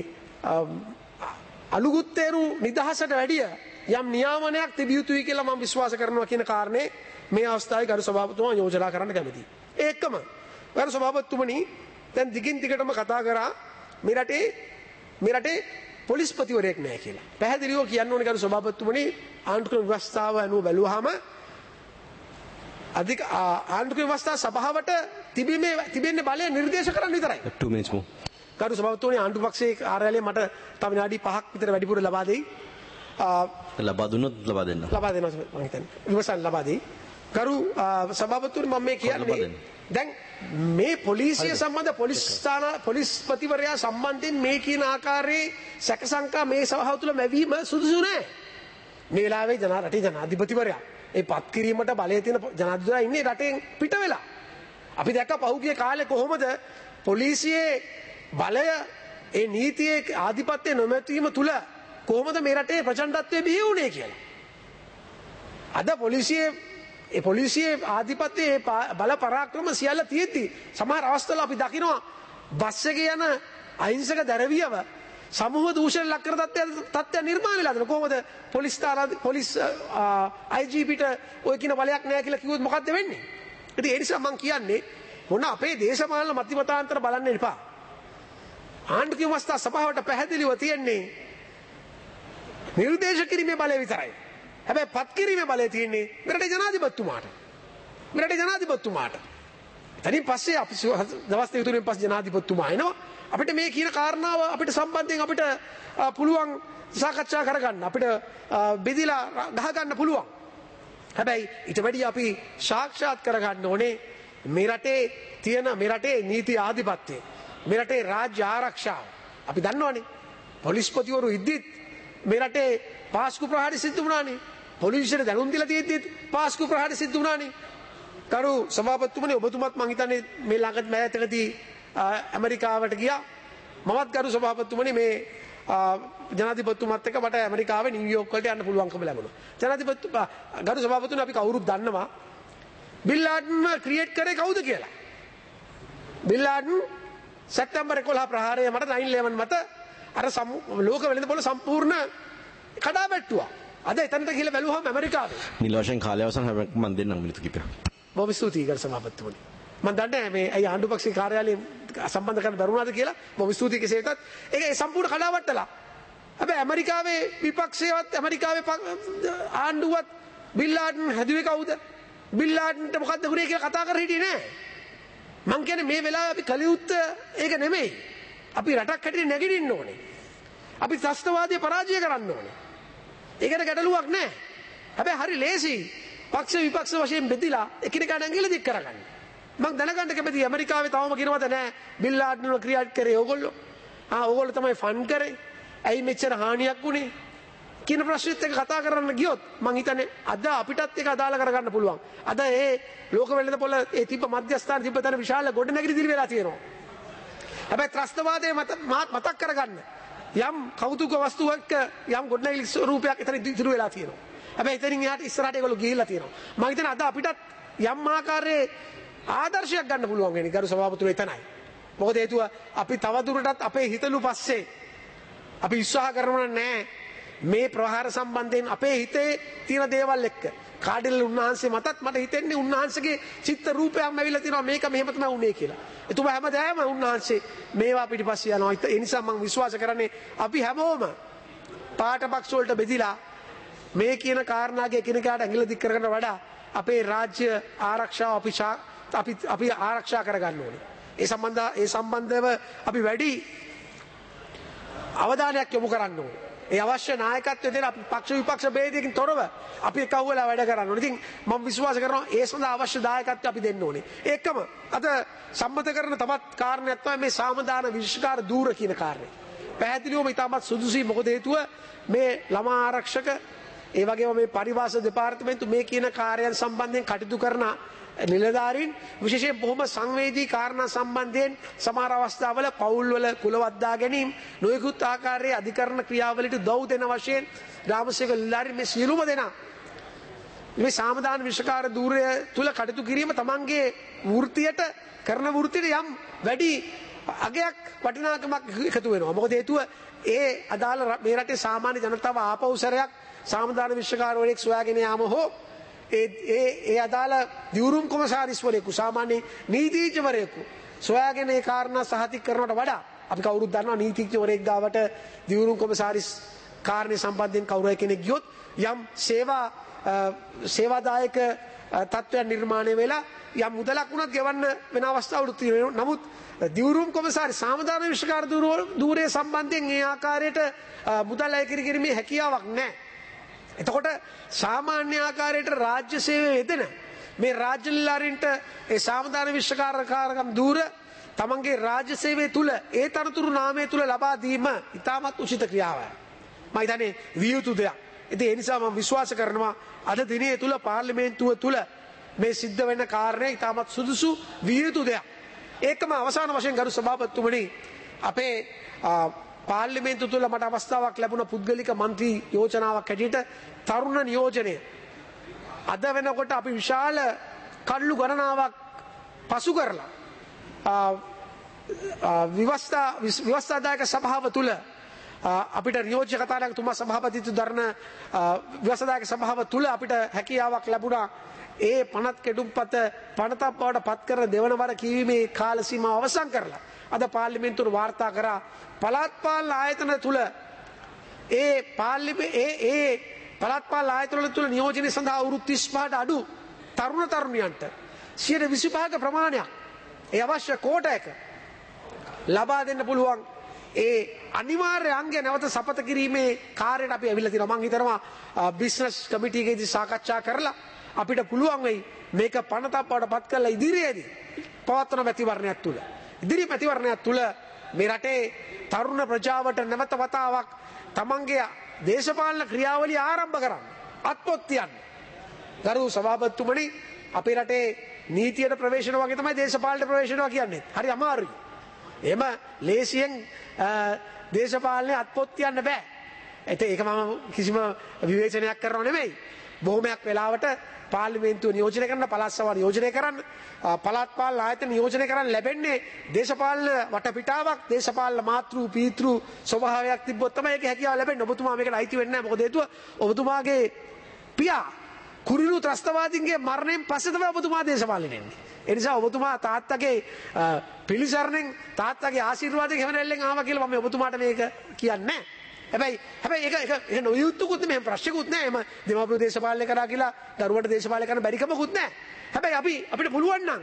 අලුගුත්තේරු නිදහසට වැඩිය යම් නියාමනයක් තිබිය යුතුයි කියලා මම විශ්වාස කරනවා කියන කාරණේ මේ අවස්ථාවේ ගරු සභාපතිතුමා යෝජනා කරන්න කැමතියි. ඒකම ගරු සභාපතිතුමනි දැන් දිගින් දිගටම කතා කරා මේ රටේ පොලිස්පතිවරයෙක් නැහැ කියලා. පැහැදිලිව කියන්න ඕනේ ගරු සභාපතිතුමනි ආණ්ඩුක්‍රම ව්‍යවස්ථාව අනුව බැලුවාම අධික ආණ්ඩුක්‍රම ව්‍යවස්ථා සභාවට තිබෙන්නේ බලය නිර්දේශ කරන්න විතරයි. 2 minutes more. ගරු සභාපතිතුමනි ආණ්ඩු පක්ෂයේ කාර්යාලය මට තව විනාඩි 5ක් විතර වැඩිපුර ලබා දෙයි. ලබා දුන්නොත් ලබා දෙන්න. ලබා දෙනවා මම හිතන්නේ. විමසන්න ලබා දෙයි. ගරු සභාපතිතුමනි මම මේ කියන්නේ දැන් මේ පොලිසිය සම්බන්ධ පොලිස්පතිවරයා සම්බන්ධයෙන් මේ කියන ආකාරයේ සැකසංකා මේ සභාව තුළ මැවීම සුදුසු නෑ. මේ වෙලාවේ රටේ ජනාධිපතිවරයා ඒ පත් කිරීමට බලය තියෙන ජනාධිපතිවරයා ඉන්නේ රටෙන් පිට වෙලා. අපි දැක්ක පහුගිය කාලේ කොහොමද පොලිසියේ බලය ඒ නීතියේ ආධිපත්‍ය නොමැතිවීම තුළ කොහොමද මේ රටේ ප්‍රචණ්ඩත්වය බිහි වුණේ කියලා. අද පොලිසියේ ආධිපත්‍යයේ බල පරාක්‍රම සියල්ල තියෙද්දි සමහර අවස්ථාවල අපි දකිනවා බස් එකේ යන අහිංසක දැරවියව සමූහ දූෂණ ලක් කර තත්ත්වයක් නිර්මාණය වෙලා තියෙනවා. කොහොමද පොලිස් IGPට ඔය කියන බලයක් නැහැ කියලා කිව්වොත් මොකද්ද වෙන්නේ? ඉතින් ඒ නිසා මම කියන්නේ මොන අපේ දේශපාලන මතිමතාන්තර බලන්න එපා. ආණ්ඩුක්‍රම ව්‍යවස්ථා සභාවට පැහැදිලිව තියෙන්නේ නිර්දේශ කිරීමේ බලය විතරයි. හැබැයි පත් කිරීමේ බලය තියෙන්නේ මෙරටේ ජනාධිපතිතුමාට. මෙරටේ ජනාධිපතිතුමාට. එතනින් පස්සේ අපි දවස් දෙක තුනෙන් පස්සේ ජනාධිපතිතුමා එනවා. අපිට මේ කියන කාරණාව අපිට සම්බන්ධයෙන් අපිට පුළුවන් සාකච්ඡා කරගන්න. අපිට බෙදලා ගහ ගන්න පුළුවන්. හැබැයි ඊට වැඩි අපි සාක්ෂාත් කරගන්න ඕනේ මේ රටේ තියෙන මේ රටේ නීති ආධිපත්‍යය. මේ රටේ රාජ්‍ය ආරක්ෂාව. අපි දන්නවනේ පොලිස්පතිවරු ඉද්දිත් මේ රටේ පාස්කු ප්‍රහාරය සිද්ධ වුණානේ. පොලිසියට දැනුම් දීලා තියෙද්දිත් පාස්කු ප්‍රහාරය සිද්ධ වුණානේ. කරු සභාපතිතුමනි ඔබතුමත් මං හිතන්නේ මේ ළඟ මෑතකදී ඇමරිකාවට ගියා. මමත් ගරු සභාපතිතුමනි මේ ජනාධිපතිතුමත් එක්ක මට ඇමරිකාවේ නිව්යෝක් වලට යන්න පුළුවන්කම ලැබුණා. ජනාධිපතිතුමා ගරු සභාපතිතුමනි අපි කවුරුත් දන්නවා බින් ලාඩන් ක්‍රියේට් කරේ කවුද කියලා. බින් ලාඩන් සැප්තැම්බර් 11 ප්‍රහාරය මත 9/11 මත අර ලෝක වෙළඳපොළ සම්පූර්ණ කඩා වැට්ටුවා. අද එතනට ගිහලා බැලුවහම ඇමරිකාවේ නිල වශයෙන් කාලය අවසන් හැබැයි මම දෙන්නම් මිනිත්තු කිහිපයක්. බොහොම ස්තුතියි ගරු සභාපතිතුමනි. මම දන්නේ මේ අය ආණ්ඩුපක්ෂ කාර්යාලයෙන් සම්බන්ධ කරන්න බැරුණාද කියලා. බොහොම ස්තුතියි කෙසේ වෙතත් ඒක සම්පූර්ණ කඩාවැටලා. හැබැයි ඇමරිකාවේ විපක්ෂයවත් ඇමරිකාවේ ආණ්ඩුවත් බින් ලාඩන් හැදුවේ කවුද? බින් ලාඩන්ට මොකද්ද කරේ කියලා කතා කර හිටියේ නෑ. මං කියන්නේ මේ වෙලාවේ අපි කලියුත් ඒක නෙමෙයි. අපි රටක් හැටියට නැගිටින්න ඕනේ. අපි ත්‍රස්තවාදය පරාජය කරන්න ඕනේ. ඒකට ගැටලුවක් නෑ. හැබැයි හරි ලේසි පක්ෂ විපක්ෂ වශයෙන් බෙදලා එකිනෙකාට ඇඟිලි දික් කරගන්න. මම දැනගන්න කැමතියි ඇමරිකාවේ තවම කියනවද නෑ බින් ලාඩන්ව ක්‍රියාත් කරේ ඕගොල්ලෝ. ඕගොල්ලෝ තමයි ෆන් කරේ. ඇයි මෙච්චර හානියක් වුනේ? කියන ප්‍රශ්නෙත් එක කතා කරන්න ගියොත් මං හිතන්නේ අද අපිටත් ඒක අදාළ කරගන්න පුළුවන්. අද ඒ ලෝක වෙළඳපොළ ඒ තිබ්බ මධ්‍යස්ථාන තිබ්බ තැන විශාල ගොඩනැගිලි දිලි වෙලා තියෙනවා. හැබැයි ත්‍රස්තවාදයේ මතක් කරගන්න යම් කෞතුක වස්තුවක් යම් ගොඩනැගිලි ස්වරූපයක් එතන ඉතුරු වෙලා තියෙනවා. හැබැයි එතනින් එහාට ඉස්සරහට ඒගොල්ලෝ ගිහිල්ලා තියෙනවා. මම හිතන්නේ අද අපිටත් යම් ආකාරයේ ආදර්ශයක් ගන්න පුළුවන් වෙන්නේ ගරු සභාපතිතුමා එතනයි. මොකද හේතුව අපි තවදුරටත් අපේ හිතලු පස්සේ අපි උත්සාහ කරනවා නෑ මේ ප්‍රහාර සම්බන්ධයෙන් අපේ හිතේ තියෙන දේවල් එක්ක කාඩිල් උන්වහන්සේ මතත් මට හිතෙන්නේ උන්වහන්සේගේ චිත්ත රූපයක්ම ඇවිල්ලා තියෙනවා මේක මෙහෙම තමයි වුනේ කියලා. එතුමා හැමදාම උන්වහන්සේ මේවා පිටිපස්සේ යනවා. ඒ නිසා මම විශ්වාස කරන්නේ අපි හැමෝම පාට පක්ෂ වලට බෙදිලා මේ කියන කාරණාගේ එකිනෙකාට ඇඟිලි දික් කරකට වඩා අපේ රාජ්‍ය ආරක්ෂාව අපි ආරක්ෂා කරගන්න ඕනේ. ඒ සම්බන්ධව අපි වැඩි අවධානයක් යොමු කරන්න ඕනේ. ඒ අවශ්‍ය නායකත්වය දෙන අපි පක්ෂ විපක්ෂ ભેදයකින් තොරව අපි එකවුවලා වැඩ කරන්න ඕනේ. ඉතින් මම විශ්වාස කරනවා ඒ සඳහා අවශ්‍ය දායකත්වය අපි දෙන්න ඕනේ. ඒකම අද සම්මත කරන තවත් කාරණයක් තමයි මේ සාමදාන විශේෂකාර ධූර කියන කාරණේ. පැහැදිලිවම ඉතාමත් සුදුසුයි. මොකද හේතුව මේ ළමා ආරක්ෂක ඒ වගේම මේ පරිවාස දෙපාර්තමේන්තු මේ කියන කාර්යයන් සම්බන්ධයෙන් කටයුතු කරන නිලධාරීන් විශේෂයෙන් බොහොම සංවේදී කාරණා සම්බන්ධයෙන් සමහර අවස්ථාවල පවුල්වල කුලවත්දා ගැනීම නොයෙකුත් ආකාරයේ අධිකරණ ක්‍රියාවලට උදව් දෙන වශයෙන් ග්‍රාමසේවක නිලධාරීන් මේ සියලුම දෙනා මේ සාමදාන විශේෂකාර ධූරය තුල කටයුතු කිරීම තමන්ගේ වෘත්තියට කරන වෘත්තියට යම් වැඩි අගයක් වටිනාකමක් එකතු වෙනවා. මොකද හේතුව ඒ අදාළ මේ රටේ සාමාන්‍ය ජනතාව ආපෞසරයක් සාමදාන විශේෂකාරවරයෙක් සොයාගෙන යාම හෝ ඒ අදාළ දියුරුම් කොමසාරිස්වරයෙකු සාමාන්‍ය නීතිඥවරයෙකු සොයාගෙන ඒ කාරණා සහතික කරනවට වඩා අපි කවුරුත් දන්නවා නීතිඥවරයෙක් ගාවට දියුරුම් කොමසාරිස් කාරණේ සම්බන්ධයෙන් කවුරු කෙනෙක් ගියොත් යම් සේවාදායක තත්ත්වයක් නිර්මාණය වෙලා යම් මුදලක් වුණත් ගෙවන්න වෙන අවස්ථාවලුත් තියෙනවා. නමුත් දියුරුම් කොමසාරිස් සාමදාන විශේෂකාර ධූරය සම්බන්ධයෙන් ඒ ආකාරයට මුදල් අය කිරීමේ හැකියාවක් නැහැ. එතකොට සාමාන්‍ය ආකාරයට රාජ්‍ය සේවයේ යෙදෙන මේ රාජ්‍ය නිලධාරීන්ට ඒ සාමදාන විශේෂකාරකම් ධූර තමන්ගේ රාජ්‍ය සේවයේ තුල ඒ තනතුරු නාමය තුල ලබා දීම ඉතාමත් උචිත ක්‍රියාවක්. මම හිතන්නේ විය යුතු දෙයක්. ඉතින් ඒ නිසා මම විශ්වාස කරනවා අද දිනේ තුල පාර්ලිමේන්තුව තුල මේ සිද්ධ වෙන කාරණේ ඉතාමත් සුදුසු විය යුතු දෙයක්. ඒකම අවසාන වශයෙන් ගරු සභාපතිතුමනි අපේ පාර්ලිමේන්තු තුල මට අවස්ථාවක් ලැබුණ පුද්ගලික മന്ത്രി යෝජනාවක් ඇටියට තරුණ නියෝජනය අද වෙනකොට අපි විශාල කල්ලු ගණනාවක් පසු කරලා විවස්ථාදායක සභාව තුල අපිට නියෝජ්‍ය කතානායකතුමා සභාපතිතු දරන ව්‍යවසායක සභාව තුල අපිට හැකියාවක් ලැබුණා ඒ පනත් කෙටුම්පත පනතක් බවට පත් කරන දෙවන වර කියවීමේ කාල සීමාව අවසන් කරලා අද පාර්ලිමේන්තුවට වාර්තා කරා පළාත් පාලන ආයතන තුල ඒ පළාත් පාලන ආයතන තුල නියෝජනය සඳහා අවුරුදු 35ට අඩු තරුණ තරුණියන්ට 25ක ප්‍රමාණයක් ඒ අවශ්‍ය කෝටයක ලබා දෙන්න පුළුවන් ඒ අනිවාර්ය අංගය නැවත සපත කිරීමේ කාර්යයට අපි ඇවිල්ලා තියෙනවා. මම හිතනවා බිස්නස් කමිටි එකේදී සාකච්ඡා කරලා අපිට පුළුවන් වෙයි මේක පනතක් බවට පත් කරලා ඉදිරියේදී පවත්වන මැතිවරණයක් තුල ඉදිරි මැතිවරණයක් තුල මේ රටේ තරුණ ප්‍රජාවට නැවත වතාවක් තමන්ගේ දේශපාලන ක්‍රියාවලිය ආරම්භ කරන්න අත්පොත් තියන්න. ගරු සභාපතිතුමනි අපේ රටේ නීතියට ප්‍රවේශන වගේ තමයි දේශපාලන ප්‍රවේශනවා කියන්නේ. හරි අමාරුයි. එහෙම ලේසියෙන් දේශපාලනේ අත්පොත් තියන්න බෑ. ඒක මම කිසිම විවේචනයක් කරනව නෙමෙයි. බොහොමයක් වෙලාවට පාර්ලිමේන්තුව නියෝජනය කරන පළාත් සභාව නියෝජනය කරන්න පළාත් පාලන ආයතන නියෝජනය කරන්න ලැබෙන්නේ දේශපාලන වටපිටාවක් දේශපාලන මාතෘ පීතෘ ස්වභාවයක් තිබ්බොත් තමයි ඒක හැකියාව ලැබෙන්නේ. ඔබතුමා මේකට අයිති වෙන්නේ නැහැ. මොකද හේතුව ඔබතුමාගේ පියා කුරිරු ත්‍රස්තවාදීන්ගේ මරණයෙන් පස්සේ තමයි ඔබතුමා දේශපාලනයට එන්නේ. ඒ නිසා ඔබතුමා තාත්තගේ පිළිසරණෙන් තාත්තගේ ආශිර්වාදයෙන් හැමදෙල්ලෙන් ආවා කියලා මම ඔබතුමාට මේක කියන්නේ නැහැ. හැබැයි ඒක නොයුතුකුත් නෙමෙයි ප්‍රශ්නකුත් නැහැ. එම දෙමාපියෝ දේශපාලනය කරා කියලා දරුවට දේශපාලනය කරන්න බැරිකමකුත් නැහැ. හැබැයි අපිට පුළුවන් නම්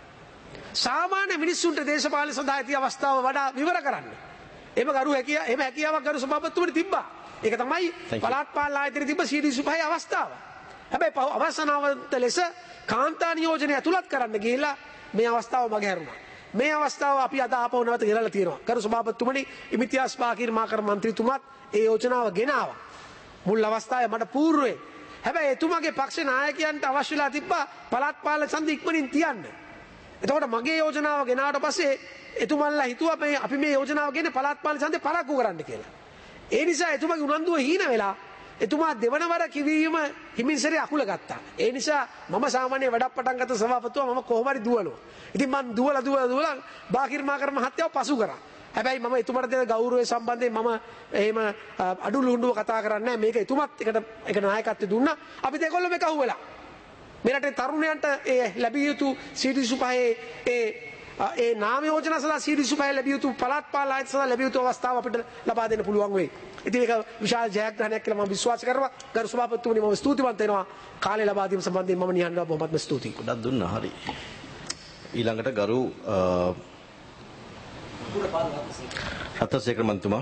සාමාන්‍ය මිනිස්සුන්ට දේශපාලන සඳහා ඇති අවස්ථාව වඩා විවර කරන්න. එහෙම හැකියාවක් ගරු සභාපතිතුමනි තිබ්බා. ඒක තමයි පළාත් පාලන ආයතනයේ තිබ්බ CD25 අවස්ථාව. හැබැයි අවසනාවන්ත ලෙස කාන්තා නියෝජනය ඇතුළත් කරන්න ගිහිල්ලා මේ අවස්ථාව මගහැරුණා. මේ අවස්ථාව අපි අද ආපහු නැවත ගෙනල්ලා තියෙනවා. ගරු සභාපතිතුමනි ඉමිතියාස් බාකිර් මාකර මන්ත්‍රීතුමාත් ඒ යෝජනාව ගෙනාවා. මුල් අවස්ථාවේ මට పూర్වයේ. හැබැයි එතුමාගේ පක්ෂ නායකයන්ට අවශ්‍යලා තිබ්බා පළාත් පාලන ඡන්ද ඉක්මනින් තියන්න. එතකොට මගේ යෝජනාව ගෙනාවට පස්සේ එතුමන්ලා හිතුවා අපි මේ යෝජනාව ගෙන පළාත් පාලන ඡන්දේ පරක්කු කරන්න කියලා. ඒ නිසා එතුමාගේ උනන්දුව හීන වෙලා එතුමා දෙවනවර කිවීම හිමින්සරේ අකුල ගත්තා. ඒ නිසා මම සාමාන්‍ය වැඩක් පටන් ගත්ත සභාපතිතුමා මම කොහොම හරි දුවනවා. ඉතින් මම දුවලා බාකිර් මාකර මහත්තයාව පසු කරා. හැබැයි මම එතුමාට දෙන ගෞරවය සම්බන්ධයෙන් මම එහෙම අඩු ලුණ්ඩුව කතා කරන්නේ නැහැ. මේක එතුමත් එක නායකත්වය දුන්නා. අපි දෙකොල්ලම එක අහුවෙලා. මේ රටේ තරුණයන්ට ඒ ලැබිය යුතු CD25 ඒ නාම යෝජනා සඳහා CD25 ලැබිය යුතු පළාත් පාලන ආයතන සඳහා ලැබිය යුතු අවස්ථාව අපිට ලබා දෙන්න පුළුවන් වෙයි. ඉතින් ඒක විශාල ජයග්‍රහණයක් කියලා මම විශ්වාස කරනවා. ගරු සභාපතිතුමනි මම ස්තුතිවන්ත වෙනවා. කාලය ලබා දීම සම්බන්ධයෙන් මම නිහඬව බොහොමත්ම ස්තුතියි. ගොඩක් දුන්නා. හරි. ඊළඟට ගරු රත්නසේකර මන්තුමා.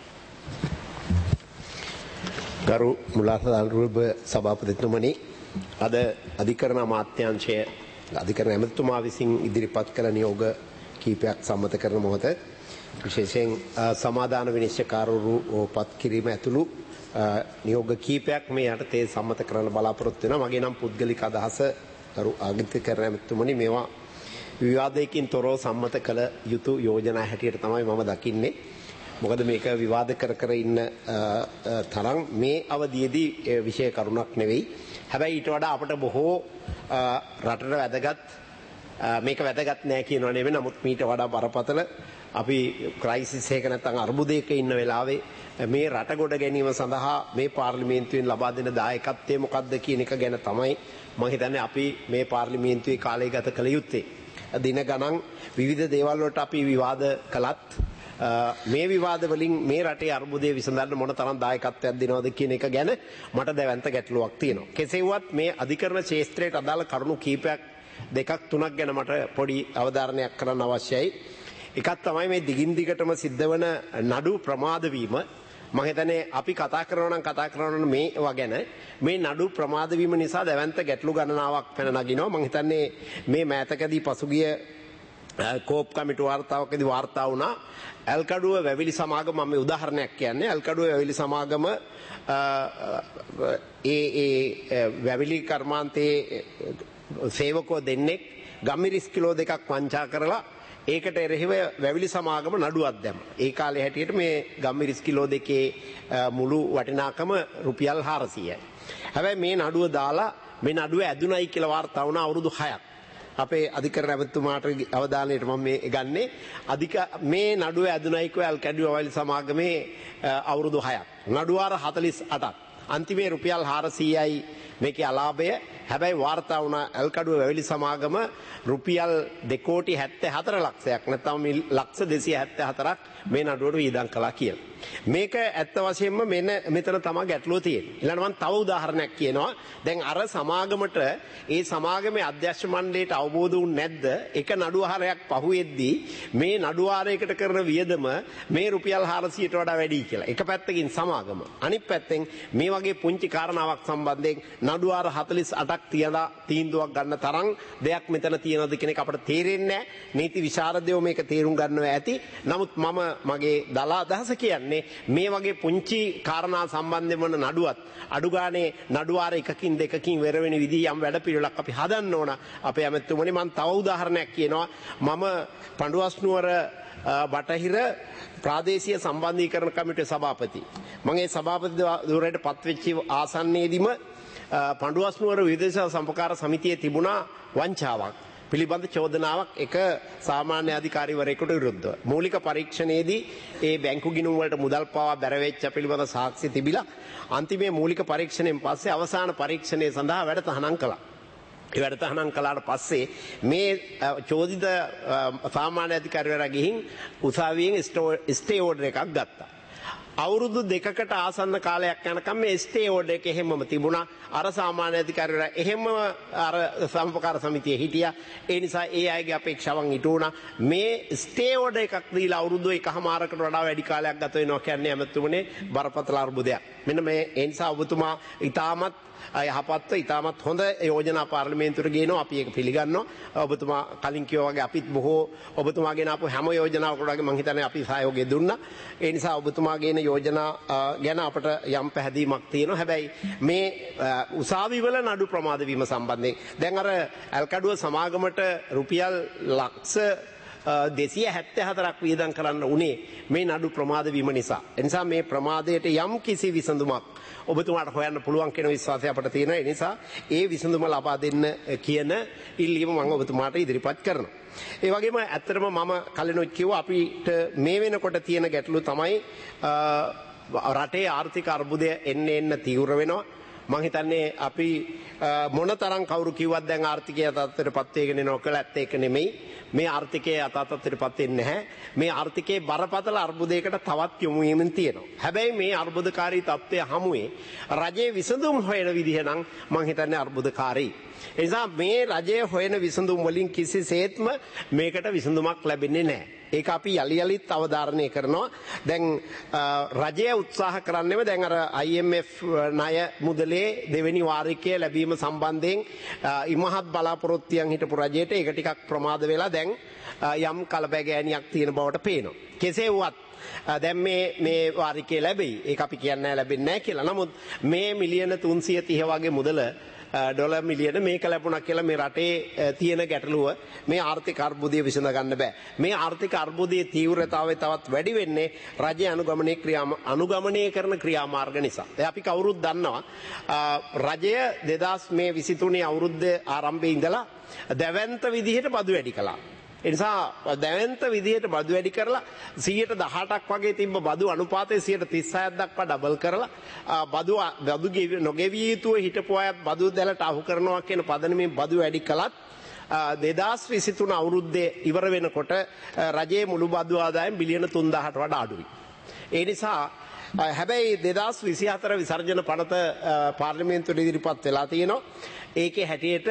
ගරු මුලාසදාල්රුව සභාපතිතුමනි අද අධිකරණ අමාත්‍යාංශය අධිකරණ ඇමතිතුමා විසින් ඉදිරිපත් කළ නියෝග කීපයක් සම්මත කරන මොහොත විශේෂයෙන් සමාදාන විනිශ්චයකාරවරු පත් කිරීම ඇතුළු නියෝග කීපයක් මේ යටතේ සම්මත කරන්න බලාපොරොත්තු වෙනවා. මගේ නම් පුද්ගලික අදහස ගරු අධිකරණ ඇමතිතුමනි මේවා විවාදයකින් තොරව සම්මත කළ යුතු යෝජනා හැටියට තමයි මම දකින්නේ. මොකද මේක විවාද කර ඉන්න තරම් මේ අවධියේදී විෂය කරුණක් නෙවෙයි. හැබැයි ඊට වඩා අපට බොහෝ රටට වැදගත් මේක වැදගත් නෑ කියනවා නෙවෙයි. නමුත් මීට වඩා බරපතල අපි ක්‍රයිසිස් එක නැත්නම් අර්බුදයක ඉන්න වෙලාවේ මේ රට ගොඩ ගැනීම සඳහා මේ පාර්ලිමේන්තුවෙන් ලබා දෙන දායකත්වය මොකක්ද කියන එක ගැන තමයි මම හිතන්නේ අපි මේ පාර්ලිමේන්තුවේ කාලය ගත කළ යුත්තේ. දින ගණන් විවිධ දේවල් වලට අපි විවාද කළත් මේ විවාද වලින් මේ රටේ අර්බුදය විසඳන්න මොන තරම් දායකත්වයක් දෙනවද කියන එක ගැන මට දැවැන්ත ගැටලුවක් තියෙනවා. කෙසේ වුවත් මේ අධිකරණ ක්ෂේත්‍රයට අදාළ කරුණු කීපයක් දෙකක් තුනක් ගැන මට පොඩි අවධාරණයක් කරන්න අවශ්‍යයි. එකක් තමයි මේ දිගින් දිගටම සිද්ධ වන නඩු ප්‍රමාද වීම. මම හිතන්නේ අපි කතා කරනවා මේවා ගැන මේ නඩු ප්‍රමාද වීම නිසා දැවැන්ත ගැටලු ගණනාවක් පැන නගිනවා. මම හිතන්නේ මේ මෑතකදී පසුගිය කෝප් කමිටු වාර්තාවකදී වාර්තා වුණා ඇල්කඩුව වැවිලි සමාගම මම උදාහරණයක් කියන්නේ ඇල්කඩුව වැවිලි සමාගම වැවිලි කර්මාන්තයේ සේවකෝ දෙන්නෙක් ගම්මිරිස් කිලෝ 2ක් වංචා කරලා ඒකට එරෙහිව වැවිලි සමාගම නඩුවක් දැම්මා. ඒ කාලේ හැටියට මේ ගම්මිරිස් කිලෝ 2 මුළු වටිනාකම රුපියල් 400යි. හැබැයි මේ නඩුව දාලා මේ නඩුව ඇදුණයි කියලා වාර්තා වුණා අවුරුදු 6ක්. අපේ අධිකරණ ඇමතුමාට අවධානයට මම මේ ගන්නේ මේ නඩුව ඇදුනයිකෝ ඇල්කැඩුව වයිල් සමාගමේ අවුරුදු 6ක් නඩුවාර 48ක් අන්තිමේ රුපියල් 400යි මේකේ අලාභය හැබැයි වාර්තා වුණා ඇල්කඩුව වැවිලි සමාගම රුපියල් 2,74 ලක්ෂයක් නැත්නම් ලක්ෂ 274ක් මේ නඩුවට වියදම් කළා කියලා. මේක ඇත්ත වශයෙන්ම මෙතන තමයි ගැටලුව තියෙන්නේ. ඊළඟ මම තව උදාහරණයක් කියනවා. දැන් අර සමාගමට ඒ සමාගමේ අධ්‍යක්ෂ මණ්ඩලයට අවබෝධ වුනේ නැද්ද? එක නඩුවාරයක් පහුවෙද්දී මේ නඩුවාරයකට කරන වියදම මේ රුපියල් 400ට වඩා වැඩි කියලා. එක පැත්තකින් සමාගම. අනිත් පැත්තෙන් මේ වගේ පුංචි කාරණාවක් සම්බන්ධයෙන් නඩුවාර 48ක් තියලා තීන්දුවක් ගන්න තරම් දෙයක් මෙතන තියෙනවද කියන එක අපිට තේරෙන්නේ නැහැ. නීති විශාරදයෝ මේක තේරුම් ගන්නවා ඇති. නමුත් මම මගේ දලා අදහස කියන්නේ මේ වගේ පුංචි කාරණා සම්බන්ධයෙන් වන නඩුවත් අඩුගානේ නඩුවාර එකකින් දෙකකින් වෙර වෙන විදිහ යම් වැඩපිළිවෙලක් අපි හදන්න ඕන. අපේ ඇමතුමනි මම තව උදාහරණයක් කියනවා. මම පඬුවස්නුවර බටහිර ප්‍රාදේශීය සම්බන්ධීකරණ කමිටුවේ සභාපති. මම ඒ සභාපති ධුරයට පත්වෙච්ච ආසන්නයේදීම පඬුවස්නුවර විදේශ සම්පකාර සමිතියේ තිබුණා වංචාවක් පිළිබඳ චෝදනාවක් එක සාමාන්‍ය අධිකාරිවරයෙකුට විරුද්ධව. මූලික පරීක්ෂණයේදී ඒ බැංකු ගිණුම් වලට මුදල් පවා බැරවෙච්ච පිළිබඳ සාක්ෂි තිබිලා අන්තිමේ මූලික පරීක්ෂණයෙන් පස්සේ අවසාන පරීක්ෂණය සඳහා වැඩතහනම් කළා. ඒ වැඩතහනම් කළාට පස්සේ මේ චෝදිත සාමාන්‍ය අධිකාරිවරයා ගිහින් උසාවියෙන් ස්ටේ ඕඩර් එකක් ගත්තා. අවුරුදු දෙකකට ආසන්න කාලයක් යනකම් මේ ස්ටේ ඕඩර් එක එහෙමම තිබුණා. අර සාමාන්‍ය අධිකාරිවරයා එහෙමම අර සම්පකාර සමිතියේ හිටියා. ඒ නිසා ඒ අයගේ අපේක්ෂාවන් ඉටු වුණා. මේ ස්ටේ ඕඩර් එකක් දීලා අවුරුදු එකමාරකට වඩා වැඩි කාලයක් ගත වෙනවා කියන්නේ ඇමතුමනේ බරපතල අර්බුදයක්. මෙන්න මේ ඒ නිසා ඔබතුමා ඉතාමත් යහපත්ව ඉතාමත් හොඳ යෝජනා පාර්ලිමේන්තුවට ගේනවා. අපි ඒක පිළිගන්නවා. ඔබතුමා කලින් කිව්වා වගේ අපිත් බොහෝ ඔබතුමා ගෙන ආපු හැම යෝජනාවකට වගේ මම හිතන්නේ අපි සහයෝගය දුන්නා. ඒ නිසා ඔබතුමා ගෙන යෝජනා ගැන අපට යම් පැහැදීමක් තියෙනවා. හැබැයි මේ උසාවිවල නඩු ප්‍රමාද වීම සම්බන්ධයෙන් දැන් අර ඇල්කඩුව සමාගමට රුපියල් ලක්ෂ 274ක් වියදම් කරන්න උනේ මේ නඩු ප්‍රමාද වීම නිසා. එනිසා මේ ප්‍රමාදයට යම් කිසි විසඳුමක් ඔබතුමාට හොයන්න පුළුවන් කියන විශ්වාසය අපට තියෙනවා. ඒ නිසා ඒ විසඳුම ලබා දෙන්න කියන ඉල්ලීම මම ඔබතුමාට ඉදිරිපත් කරනවා. ඒ වගේම ඇත්තටම මම කලිනුත් කිව්වා අපිට මේ වෙනකොට තියෙන ගැටලුව තමයි රටේ ආර්ථික අර්බුදය එන්න තීව්‍ර වෙනවා. මම හිතන්නේ අපි මොනතරම් කවුරු කිව්වත් දැන් ආර්ථිකය තත්ත්වයටපත් වෙගෙන යනවා කියලා ඇත්ත ඒක නෙමෙයි. මේ ආර්ථිකය තත්ත්වයටපත් වෙන්නේ නැහැ. මේ ආර්ථිකයේ බරපතල අර්බුදයකට තවත් යොමු වීමෙන් තියෙනවා. හැබැයි මේ අර්බුදකාරී තත්ත්වය හමුවේ රජයේ විසඳුම් හොයන විදිහ නම් මම හිතන්නේ අර්බුදකාරී. ඒ නිසා මේ රජය හොයන විසඳුම් වලින් කිසිසේත්ම මේකට විසඳුමක් ලැබෙන්නේ නැහැ. ඒක අපි යලි යලිත් අවධාරණය කරනවා. දැන් රජය උත්සාහ කරන්නේම දැන් අර IMF ණය මුදලේ දෙවෙනි වාරිකය ලැබීම සම්බන්ධයෙන් ඉමහත් බලාපොරොත්තුයන් හිටපු රජයට ඒක ටිකක් ප්‍රමාද වෙලා දැන් යම් කලබගෑනියක් තියෙන බවට පේනවා. කෙසේ වුවත් දැන් මේ වාරිකය ලැබෙයි. ඒක අපි කියන්නේ ලැබෙන්නේ නැහැ කියලා. නමුත් මේ මිලියන 330 වගේ මුදල ඩොලර් මිලියන මේක ලැබුණා කියලා මේ රටේ තියෙන ගැටලුව මේ ආර්ථික අර්බුදය විසඳ ගන්න බෑ. මේ ආර්ථික අර්බුදයේ තීව්‍රතාවය තවත් වැඩි වෙන්නේ රජය අනුගමනය කරන ක්‍රියාමාර්ග නිසා. දැන් අපි කවුරුත් දන්නවා රජය 2023 අවුරුද්දේ ආරම්භයේ ඉඳලා දැවැන්ත විදිහට බදු වැඩි කළා. ඒ නිසා දැවැන්ත විදිහට බදු වැඩි කරලා 118ක් වගේ තිබ්බ බදු අනුපාතය 136ක් දක්වා ඩබල් කරලා බදු නොගෙවිය යුතුව හිටපු අයත් බදු දැලට අහු කරනවා කියන පදනමින් බදු වැඩි කළත් 2023 අවුරුද්දේ ඉවර වෙනකොට රජයේ මුළු බදු ආදායම බිලියන 3000ට වඩා අඩුයි. ඒ නිසා හැබැයි 2024 විසර්ජන පනත පාර්ලිමේන්තුවට ඉදිරිපත් වෙලා තියෙනවා. ඒකේ හැටියට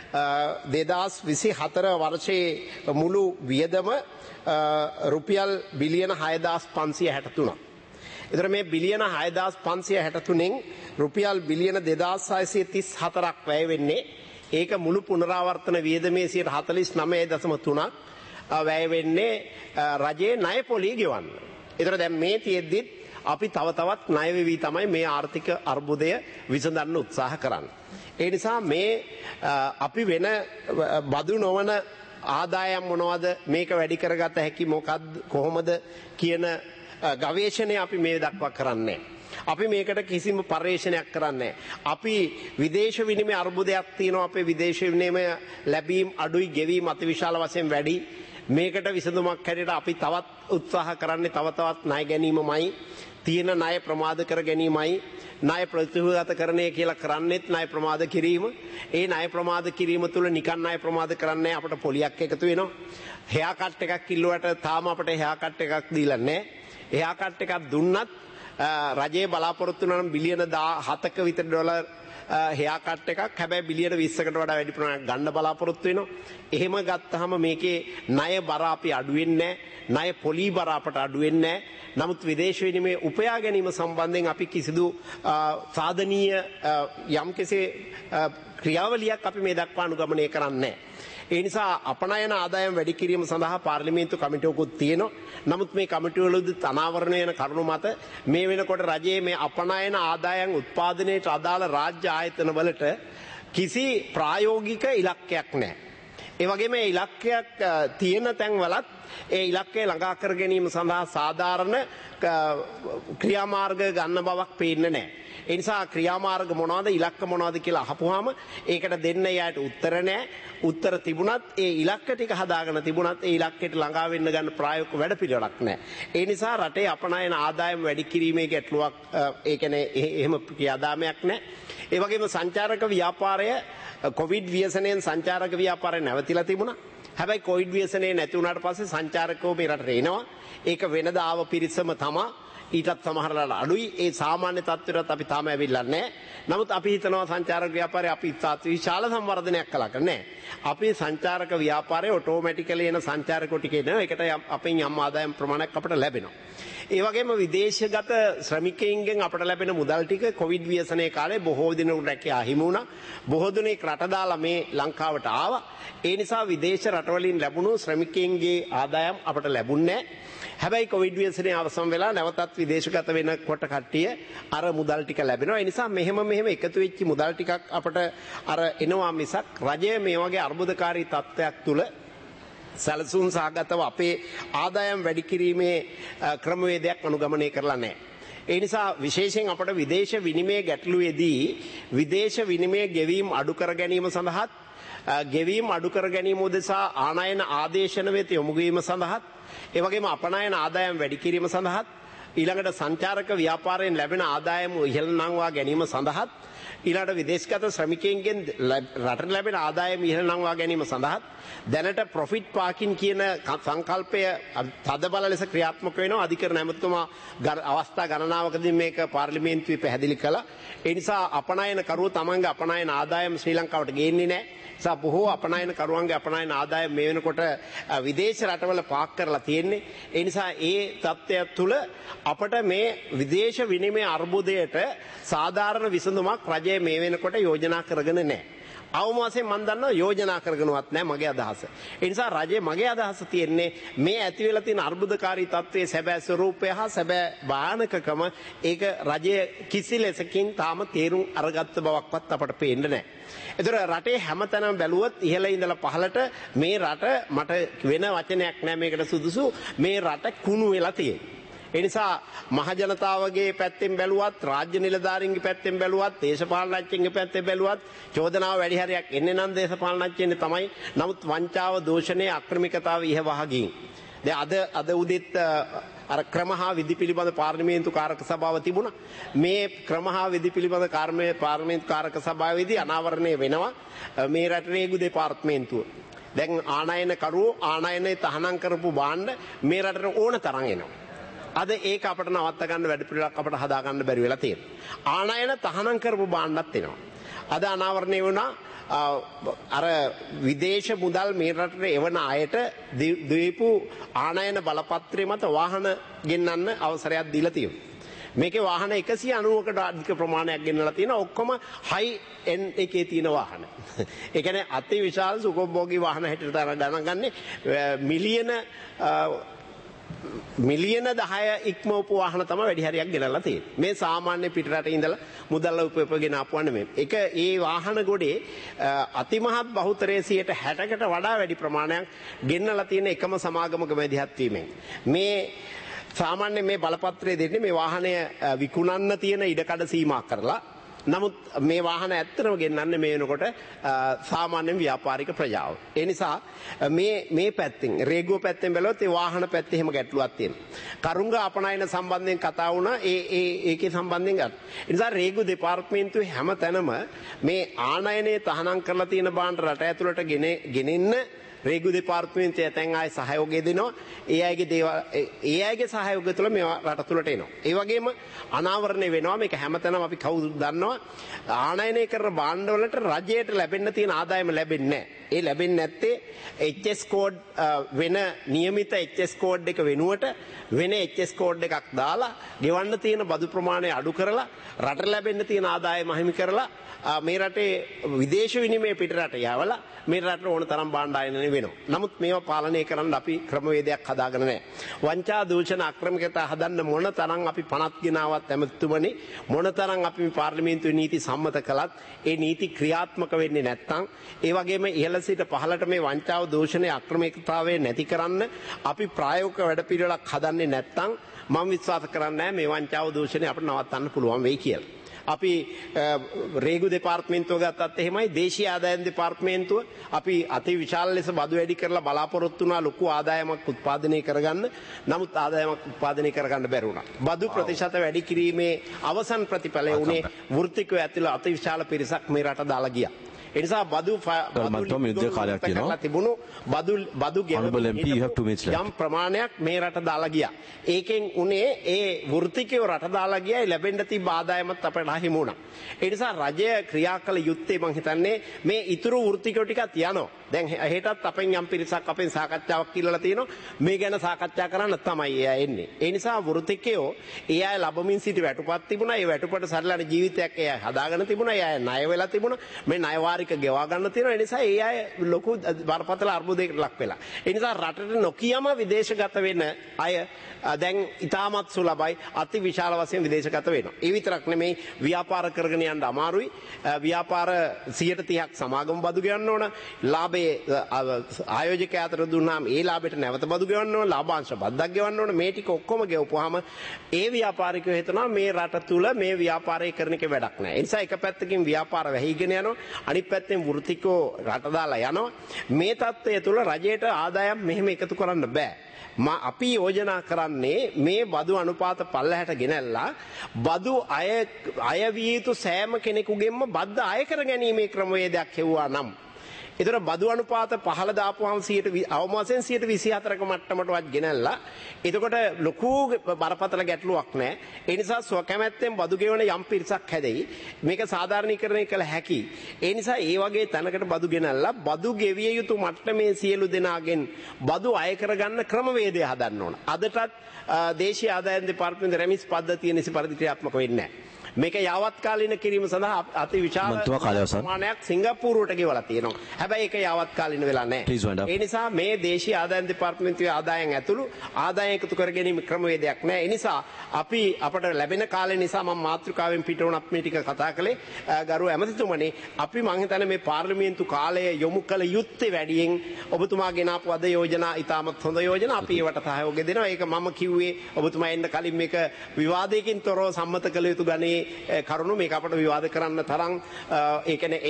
2024 වර්ෂයේ මුළු වියදම රුපියල් බිලියන 6563ක්. ඒතර මේ බිලියන 6563න් රුපියල් බිලියන 2634ක් වැය වෙන්නේ. ඒක මුළු පුනරාවර්තන වියදමේ 49.3ක් වැය වෙන්නේ රජයේ ණය පොලී ගෙවන්න. ඒතර දැන් මේ තියෙද්දි අපි තව තවත් ණය වෙවි තමයි මේ ආර්ථික අර්බුදය විසඳන්න උත්සාහ කරන්නේ. ඒ නිසා මේ අපි වෙන බදු නොවන ආදායම් මොනවද මේක වැඩි කරගත හැකි මොකක්ද කොහොමද කියන ගවේෂණය අපි මේ දක්වා කරන්නේ. අපි මේකට කිසිම පර්යේෂණයක් කරන්නේ අපි විදේශ විනිමය අර්බුදයක් තියෙනවා අපේ විදේශ විනිමය ලැබීම් අඩුයි ගෙවීම් අතිවිශාල වශයෙන් වැඩි මේකට විසඳුමක් හැටියට අපි තවත් උත්සාහ කරන්නේ තව තවත් ණය ගැනීමමයි තියෙන ණය ප්‍රමාද කර ගැනීමයි ණය ප්‍රතිගතකරණය කියලා කරන්නේත් ණය ප්‍රමාද කිරීම ඒ ණය ප්‍රමාද කිරීම තුළ නිකන් ණය ප්‍රමාද කරන්නේ අපට පොලියක් එකතු වෙනවා හෙයා කට් එකක් කිල්ලුවට තාම අපට හෙයා කට් එකක් දීලා නැහැ හෙයා කට් එකක් දුන්නත් රජයේ බලාපොරොත්තු වෙන බිලියන 17ක විතර ඩොලර් හෙයා කට් එකක් හැබැයි බිලියන 20කට වඩා වැඩි ප්‍රමාණයක් ගන්න බලාපොරොත්තු වෙනවා. එහෙම ගත්තාම මේකේ ණය බර අපි අඩු වෙන්නේ නැහැ. ණය පොලි බර අපට අඩු වෙන්නේ නැහැ. නමුත් විදේශ විනිමය උපයා ගැනීම සම්බන්ධයෙන් අපි කිසිදු සාධනීය යම් කෙසේ ක්‍රියාවලියක් අපි මේ දක්වා අනුගමනය කරන්නේ නැහැ. ඒ නිසා අපනයන ආදායම් වැඩි කිරීම සඳහා පාර්ලිමේන්තු කමිටුවකුත් තියෙනවා. නමුත් මේ කමිටුවවලදී අනාවරණය වෙන කරුණු මත මේ වෙනකොට රජයේ මේ අපනයන ආදායම් උත්පාදනයට අදාළ රාජ්‍ය ආයතන වලට කිසි ප්‍රායෝගික ඉලක්කයක් නැහැ. ඒ වගේම මේ ඉලක්කයක් තියෙන තැන්වලත් ඒ ඉලක්කය ළඟා කර ගැනීම සඳහා සාධාරණ ක්‍රියාමාර්ග ගන්න බවක් පේන්නේ නැහැ. ඒ නිසා ක්‍රියාමාර්ග මොනවද ඉලක්ක මොනවද කියලා අහපුවාම ඒකට දෙන්න යාට උත්තර නැහැ. උත්තර තිබුණත් ඒ ඉලක්ක ටික හදාගෙන තිබුණත් ඒ ඉලක්කයට ළඟා වෙන්න ගන්න ප්‍රායෝගික වැඩපිළිවෙලක් නැහැ. ඒ නිසා රටේ අපනයන ආදායම් වැඩි කිරීමේ ගැටලුවක් ඒ කියන්නේ එහෙම ක්‍රියාදාමයක් නැහැ. ඒ වගේම සංචාරක ව්‍යාපාරය කොවිඩ් ව්‍යසනයෙන් සංචාරක ව්‍යාපාරය නැවතිලා තිබුණා. හැබැයි කොවිඩ් ව්‍යසනය නැති වුණාට පස්සේ සංචාරකයෝ මේ රටට එනවා. ඒක වෙනදා ආව පිරිසම තමයි. ඊටත් සමහරවල් අඩුයි. ඒ සාමාන්‍ය තත්ත්වයට අපි තාම ඇවිල්ලා නැහැ. නමුත් අපි හිතනවා සංචාරක ව්‍යාපාරය අපි විශාල සංවර්ධනයක් කළා නැහැ. අපි සංචාරක ව්‍යාපාරයේ ඔටෝමැටිකලි එන සංචාරකෝ ටික එනවා. ඒකට අපෙන් යම් ආදායම් ප්‍රමාණයක් අපට ලැබෙනවා. ඒ වගේම විදේශගත ශ්‍රමිකයින්ගෙන් අපට ලැබෙන මුදල් ටික කොවිඩ් ව්‍යසනයේ කාලේ බොහෝ දිනකට රැකියා හිමි වුණා. බොහෝ දිනෙක රට දාලා මේ ලංකාවට ආවා. ඒ නිසා විදේශ රටවලින් ලැබුණු ශ්‍රමිකයින්ගේ ආදායම් අපට ලැබුණේ නැහැ. හැබැයි කොවිඩ් ව්‍යසනය අවසන් වෙලා නැවතත් විදේශගත වෙනකොට කට්ටිය අර මුදල් ටික ලැබෙනවා. ඒ නිසා මෙහෙම එකතු වෙච්ච මුදල් ටිකක් අපට අර එනවා මිසක් රජය මේ වගේ අර්බුදකාරී තත්ත්වයක් තුල සැලසුම් සහගතව අපේ ආදායම් වැඩි කිරීමේ ක්‍රමවේදයක් අනුගමනය කරලා නැහැ. ඒ නිසා විශේෂයෙන් අපට විදේශ විනිමය ගැටලුවේදී විදේශ විනිමය ගෙවීම් අඩු කර ගැනීම සඳහාත් ගෙවීම් අඩු කර ගැනීම උදෙසා ආනයන ආදේශන වෙත යොමු වීම සඳහාත් ඒ වගේම අපනයන ආදායම් වැඩි කිරීම සඳහාත් ඊළඟට සංචාරක ව්‍යාපාරයෙන් ලැබෙන ආදායම ඉහළ නංවා ගැනීම සඳහාත් ඊළඟට විදේශගත ශ්‍රමිකයන්ගෙන් රටට ලැබෙන ආදායම ඉහළ නංවා ගැනීම සඳහාත් දැනට ප්‍රොෆිට් පාකින් කියන සංකල්පය තදබල ලෙස ක්‍රියාත්මක වෙනවා. අධිකරණ ඇමතුමා අවස්ථා ගණනාවකදී මේක පාර්ලිමේන්තුවේ පැහැදිලි කළා. ඒ නිසා අපනයන කරුවෝ තමන්ගේ අපනයන ආදායම ශ්‍රී ලංකාවට ගේන්නේ නැහැ. නිසා බොහෝ අපනයන කරුවන්ගේ අපනයන ආදායම මේ වෙනකොට විදේශ රටවල පාක් කරලා තියෙන්නේ. ඒ නිසා ඒ තත්ත්වය තුළ අපට මේ විදේශ විනිමය අර්බුදයට සාධාරණ විසඳුමක් රජය මේ වෙනකොට යෝජනා කරගෙන නැහැ. අවම වශයෙන් මම දන්නවා යෝජනා කරගෙනවත් නැහැ මගේ අදහස. ඒ නිසා රජයේ මගේ අදහස තියෙන්නේ මේ ඇති වෙලා තියෙන අර්බුදකාරී තත්ත්වයේ සැබෑ ස්වરૂපය හා සැබෑ භයානකකම ඒක රජයේ කිසි ලෙසකින් තාම තේරුම් අරගත්ත බවක්වත් අපට පේන්නේ නැහැ. ඒතර රටේ හැමතැනම බැලුවොත් ඉහළ ඉඳලා පහළට මේ රට මට වෙන වචනයක් නැහැ මේකට සුදුසු මේ රට කුණු වෙලා තියෙන්නේ. ඒ නිසා මහ ජනතාවගේ පැත්තෙන් බැලුවත් රාජ්‍ය නිලධාරීන්ගේ පැත්තෙන් බැලුවත් දේශපාලනඥයන්ගේ පැත්තෙන් බැලුවත් චෝදනාව වැඩි හරියක් එන්නේ නම් දේශපාලනඥයන් තමයි. නමුත් වංචාව දෝෂණය අක්‍රමිකතාව ඉහවහ ගින්. දැන් අද උදෙත් අර ක්‍රම හා විධි පිළිබඳ පාර්ලිමේන්තු කාරක සභාව තිබුණා. මේ ක්‍රම හා විධි පිළිබඳ පාර්ලිමේන්තු කාරක සභාවේදී අනාවරණය වෙනවා මේ රටේ දෙපාර්තමේන්තුව. දැන් ආනයන කරුවෝ ආනයනයේ තහනම් කරපු භාණ්ඩ මේ රටට ඕන තරම් එනවා. අද ඒක අපට නවත්ත ගන්න වැඩපිළිවෙලක් අපට හදා ගන්න බැරි වෙලා තියෙනවා. ආනයන තහනම් කරපු භාණ්ඩත් එනවා. අද අනාවරණය වුණා අර විදේශ මුදල් මේ රටට එවන අයට දීපු ආනයන බලපත්‍රය මත වාහන ගෙන්නන්න අවසරයක් දීලා තියෙනවා. මේකේ වාහන 190කට අධික ප්‍රමාණයක් ගෙන්නලා තියෙනවා. ඔක්කොම හයි එන්ඩ් එකේ තියෙන වාහන. ඒ කියන්නේ අති විශාල සුඛෝපභෝගී වාහන හැටියට ගණන් ගන්නේ මිලියන 10 ඉක්මවපු වාහන තමයි වැඩි හරියක් ගෙනල්ලා තියෙන්නේ. මේ සාමාන්‍ය පිටරටේ ඉඳලා මුදල් උපයපගෙන ආපුවා නෙමෙයි. ඒක ඒ වාහන ගොඩේ අතිමහත් බහුතරයේ 60කට වඩා වැඩි ප්‍රමාණයක් ගෙනල්ලා තියෙන එකම සමාගමක මැදිහත් වීමෙන්. මේ සාමාන්‍යයෙන් මේ බලපත්‍රය දෙන්නේ මේ වාහනය විකුණන්න තියෙන ඉඩකඩ සීමා කරලා. නමුත් මේ වාහන ඇත්තටම ගෙන්නන්නේ මේ වෙනකොට සාමාන්‍යයෙන් ව්‍යාපාරික ප්‍රජාව. ඒ නිසා මේ පැත්තෙන් රේගුව පැත්තෙන් බැලුවොත් ඒ වාහන පැත්තේ එහෙම ගැටලුවක් තියෙනවා. කරුංග අපනයන සම්බන්ධයෙන් කතා වුණා ඒකේ සම්බන්ධයෙන් ගන්න. ඒ නිසා රේගුව දෙපාර්තමේන්තුවේ හැම තැනම මේ ආනයනයේ තහනම් කරලා තියෙන බාණ්ඩ රට ඇතුළට ගෙනෙන්න රේගු දෙපාර්තමේන්තුවේ ඇතැන් ආයේ සහයෝගය දෙනවා. ඒ අයගේ සහයෝගය තුළ මේ රට තුළට එනවා. ඒ වගේම අනාවරණය වෙනවා. මේක හැමතැනම අපි කවුරුත් දන්නවා. ආනයනය කරන භාණ්ඩ වලට රජයට ලැබෙන්න තියෙන ආදායම ලැබෙන්නේ නැහැ. ඒ ලැබෙන්නේ නැත්තේ HS කෝඩ් වෙන නියමිත HS කෝඩ් එක වෙනුවට වෙන HS කෝඩ් එකක් දාලා ගෙවන්න තියෙන බදු ප්‍රමාණය අඩු කරලා රට ලැබෙන්න තියෙන ආදායම අහිමි කරලා මේ රටේ විදේශ විනිමය පිටරට යවලා මේ රටට ඕන තරම් භාණ්ඩ ආයනය වෙනවා. නමුත් මේවා පාලනය කරන්න අපි ක්‍රමවේදයක් හදාගෙන නැහැ. වංචා දූෂණ අක්‍රමිකතා හදන්න මොන තරම් අපි පනත් ගෙනාවත් ඇමතුමනි මොන තරම් අපි මේ පාර්ලිමේන්තුවේ නීති සම්මත කළත් ඒ නීති ක්‍රියාත්මක වෙන්නේ නැත්නම් ඒ වගේම ඉහළ සිට පහළට මේ වංචාව දූෂණය අක්‍රමිකතාවය නැති කරන්න අපි ප්‍රායෝගික වැඩපිළිවෙලක් හදන්නේ නැත්නම් මම විශ්වාස කරන්නේ නැහැ මේ වංචාව දූෂණය අපිට නවත්තන්න පුළුවන් වෙයි කියලා. අපි රේගු දෙපාර්තමේන්තුව ගත්තත් එහෙමයි දේශීය ආදායම් දෙපාර්තමේන්තුව අපි අති විශාල ලෙස බදු වැඩි කරලා බලාපොරොත්තු වුණා ලොකු ආදායමක් උත්පාදනය කරගන්න. නමුත් ආදායමක් උත්පාදනය කරගන්න බැරි වුණා. බදු ප්‍රතිශත වැඩි කිරීමේ අවසන් ප්‍රතිඵලය උනේ වෘත්තිකව ඇතුළේ අති විශාල පිරිසක් මේ රට දාලා ගියා. ඒ නිසා බදු තිබුණු බදු යම් ප්‍රමාණයක් මේ රට දාලා ගියා. ඒකෙන් උනේ ඒ වෘත්තිකයෝ රට දාලා ගියා ලැබෙන්න තිබ්බ ආදායමත් අපට හිමි වුණා. ඒ නිසා රජය ක්‍රියා කළ යුත්තේ මං හිතන්නේ මේ ඉතුරු වෘත්තිකයෝ ටිකක් තියනවා. දැන් හෙටත් අපෙන් යම් පිරිසක් අපෙන් සාකච්ඡාවක් ඉල්ලලා තිනවා. මේ ගැන සාකච්ඡා කරන්න තමයි එයා එන්නේ. ඒ නිසා වෘත්තිකයෝ ඒ අය ලැබමින් සිටි වැටුපත් තිබුණා. ඒ වැටුපට සරලන ජීවිතයක් එයා හදාගෙන තිබුණා. ඒ අය ණය වෙලා තිබුණා. මේ ණය ගෙවා ගන්න තියෙනවා. ඒ නිසා ඒ අය ලොකු බරපතල අර්බුදයකට ලක් වෙලා. ඒ නිසා රටට නොකියම විදේශගත වෙන අය දැන් ඉතාමත් සුලභයි අති විශාල වශයෙන් විදේශගත වෙනවා. ඒ විතරක් නෙමෙයි ව්‍යාපාර කරගෙන යන්න අමාරුයි. ව්‍යාපාර 130ක් සමාගම බදු ගෙවන්න ඕන. ලාභයේ ආයෝජකයා අතර දුන්නාම ඒ ලාභයට නැවත බදු ගෙවන්න ඕන. ලාභාංශ බද්දක් ගෙවන්න ඕන. මේ ටික ඔක්කොම ගෙවපුවාම ඒ ව්‍යාපාරිකයෝ හිතනවා මේ රට තුල මේ ව්‍යාපාරය කරන එක වැඩක් නැහැ. ඒ නිසා එක පැත්තකින් ව්‍යාපාර වැහිගෙන යනවා. අනිත් පැත්තෙන් වෘත්තිකෝ රට දාලා යනවා. මේ තත්ත්වය තුළ රජයට ආදායම් මෙහෙම එකතු කරන්න බෑ. අපි යෝජනා කරන්නේ මේ බදු අනුපාත පල්ලහැට ගෙනල්ලා බදු අය විය යුතු සෑම කෙනෙකුගෙන්ම බද්ද අය කර ගැනීමේ ක්‍රමවේදයක් හෙව්වා නම් ඒතර බදු අනුපාත පහළ දාපුවාම 24% මට්ටමටවත් ගෙනල්ලා එතකොට ලොකු බරපතල ගැටලුවක් නැහැ. ඒ නිසා ස්වකැමැත්තෙන් බදු ගෙවන යම් පිරිසක් හැදෙයි. මේක සාධාරණීකරණය කළ හැකි. ඒ නිසා ඒ වගේ තැනකට බදු ගෙනල්ලා බදු ගෙවිය යුතු මට්ටමේ සියලු දෙනාගෙන් බදු අය කරගන්න ක්‍රමවේදය හදන්න ඕන. අදටත් දේශීය ආදායම් දෙපාර්තමේන්තුවේ රැමිස් පද්ධතිය නිසි පරිදි ක්‍රියාත්මක වෙන්නේ නැහැ. මේක යාවත්කාලීන කිරීම සඳහා අති විශාල ප්‍රමාණයක් සිංගප්පූරුවට ගෙවලා තියෙනවා. හැබැයි ඒක යාවත්කාලීන වෙලා නැහැ. ඒ නිසා මේ දේශීය ආදායම් දෙපාර්තමේන්තුවේ ආදායම් ඇතුළු ආදායම් එකතු කර ගැනීම ක්‍රමවේදයක් නැහැ. ඒ නිසා අපි අපට ලැබෙන කාලය නිසා මම මාතෘකාවෙන් පිට වුණත් මේ ටික කතා කළේ ගරු ඇමතිතුමනි අපි මං හිතන්නේ මේ පාර්ලිමේන්තු කාලය යොමු කළ යුත්තේ වැඩියෙන් ඔබතුමා ගෙනාපු අද යෝජනා ඉතාමත් හොඳ යෝජනා. අපි ඒවට සහයෝගය දෙනවා. ඒක මම කිව්වේ ඔබතුමා එන්න කලින් මේක විවාදයකින් තොරව සම්මත කළ යුතු ගණේ කරුණු මේක අපට විවාද කරන්න තරම් ඒ කියන්නේ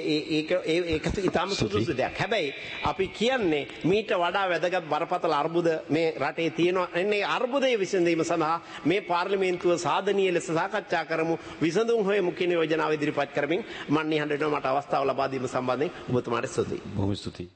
ඒක ඉතාම සුදුසු දෙයක්. හැබැයි අපි කියන්නේ මීට වඩා වැදගත් බරපතල අර්බුද මේ රටේ තියෙනවා. එන්නේ අර්බුදයේ විසඳීම සඳහා මේ පාර්ලිමේන්තුව සාධනීය ලෙස සාකච්ඡා කරමු. විසඳුම් හොයමු කියන යෝජනාව ඉදිරිපත් කරමින් මම නිහඬව මට අවස්ථාව ලබා දීම සම්බන්ධයෙන් ඔබතුමාට ස්තුතියි. බොහොම ස්තුතියි.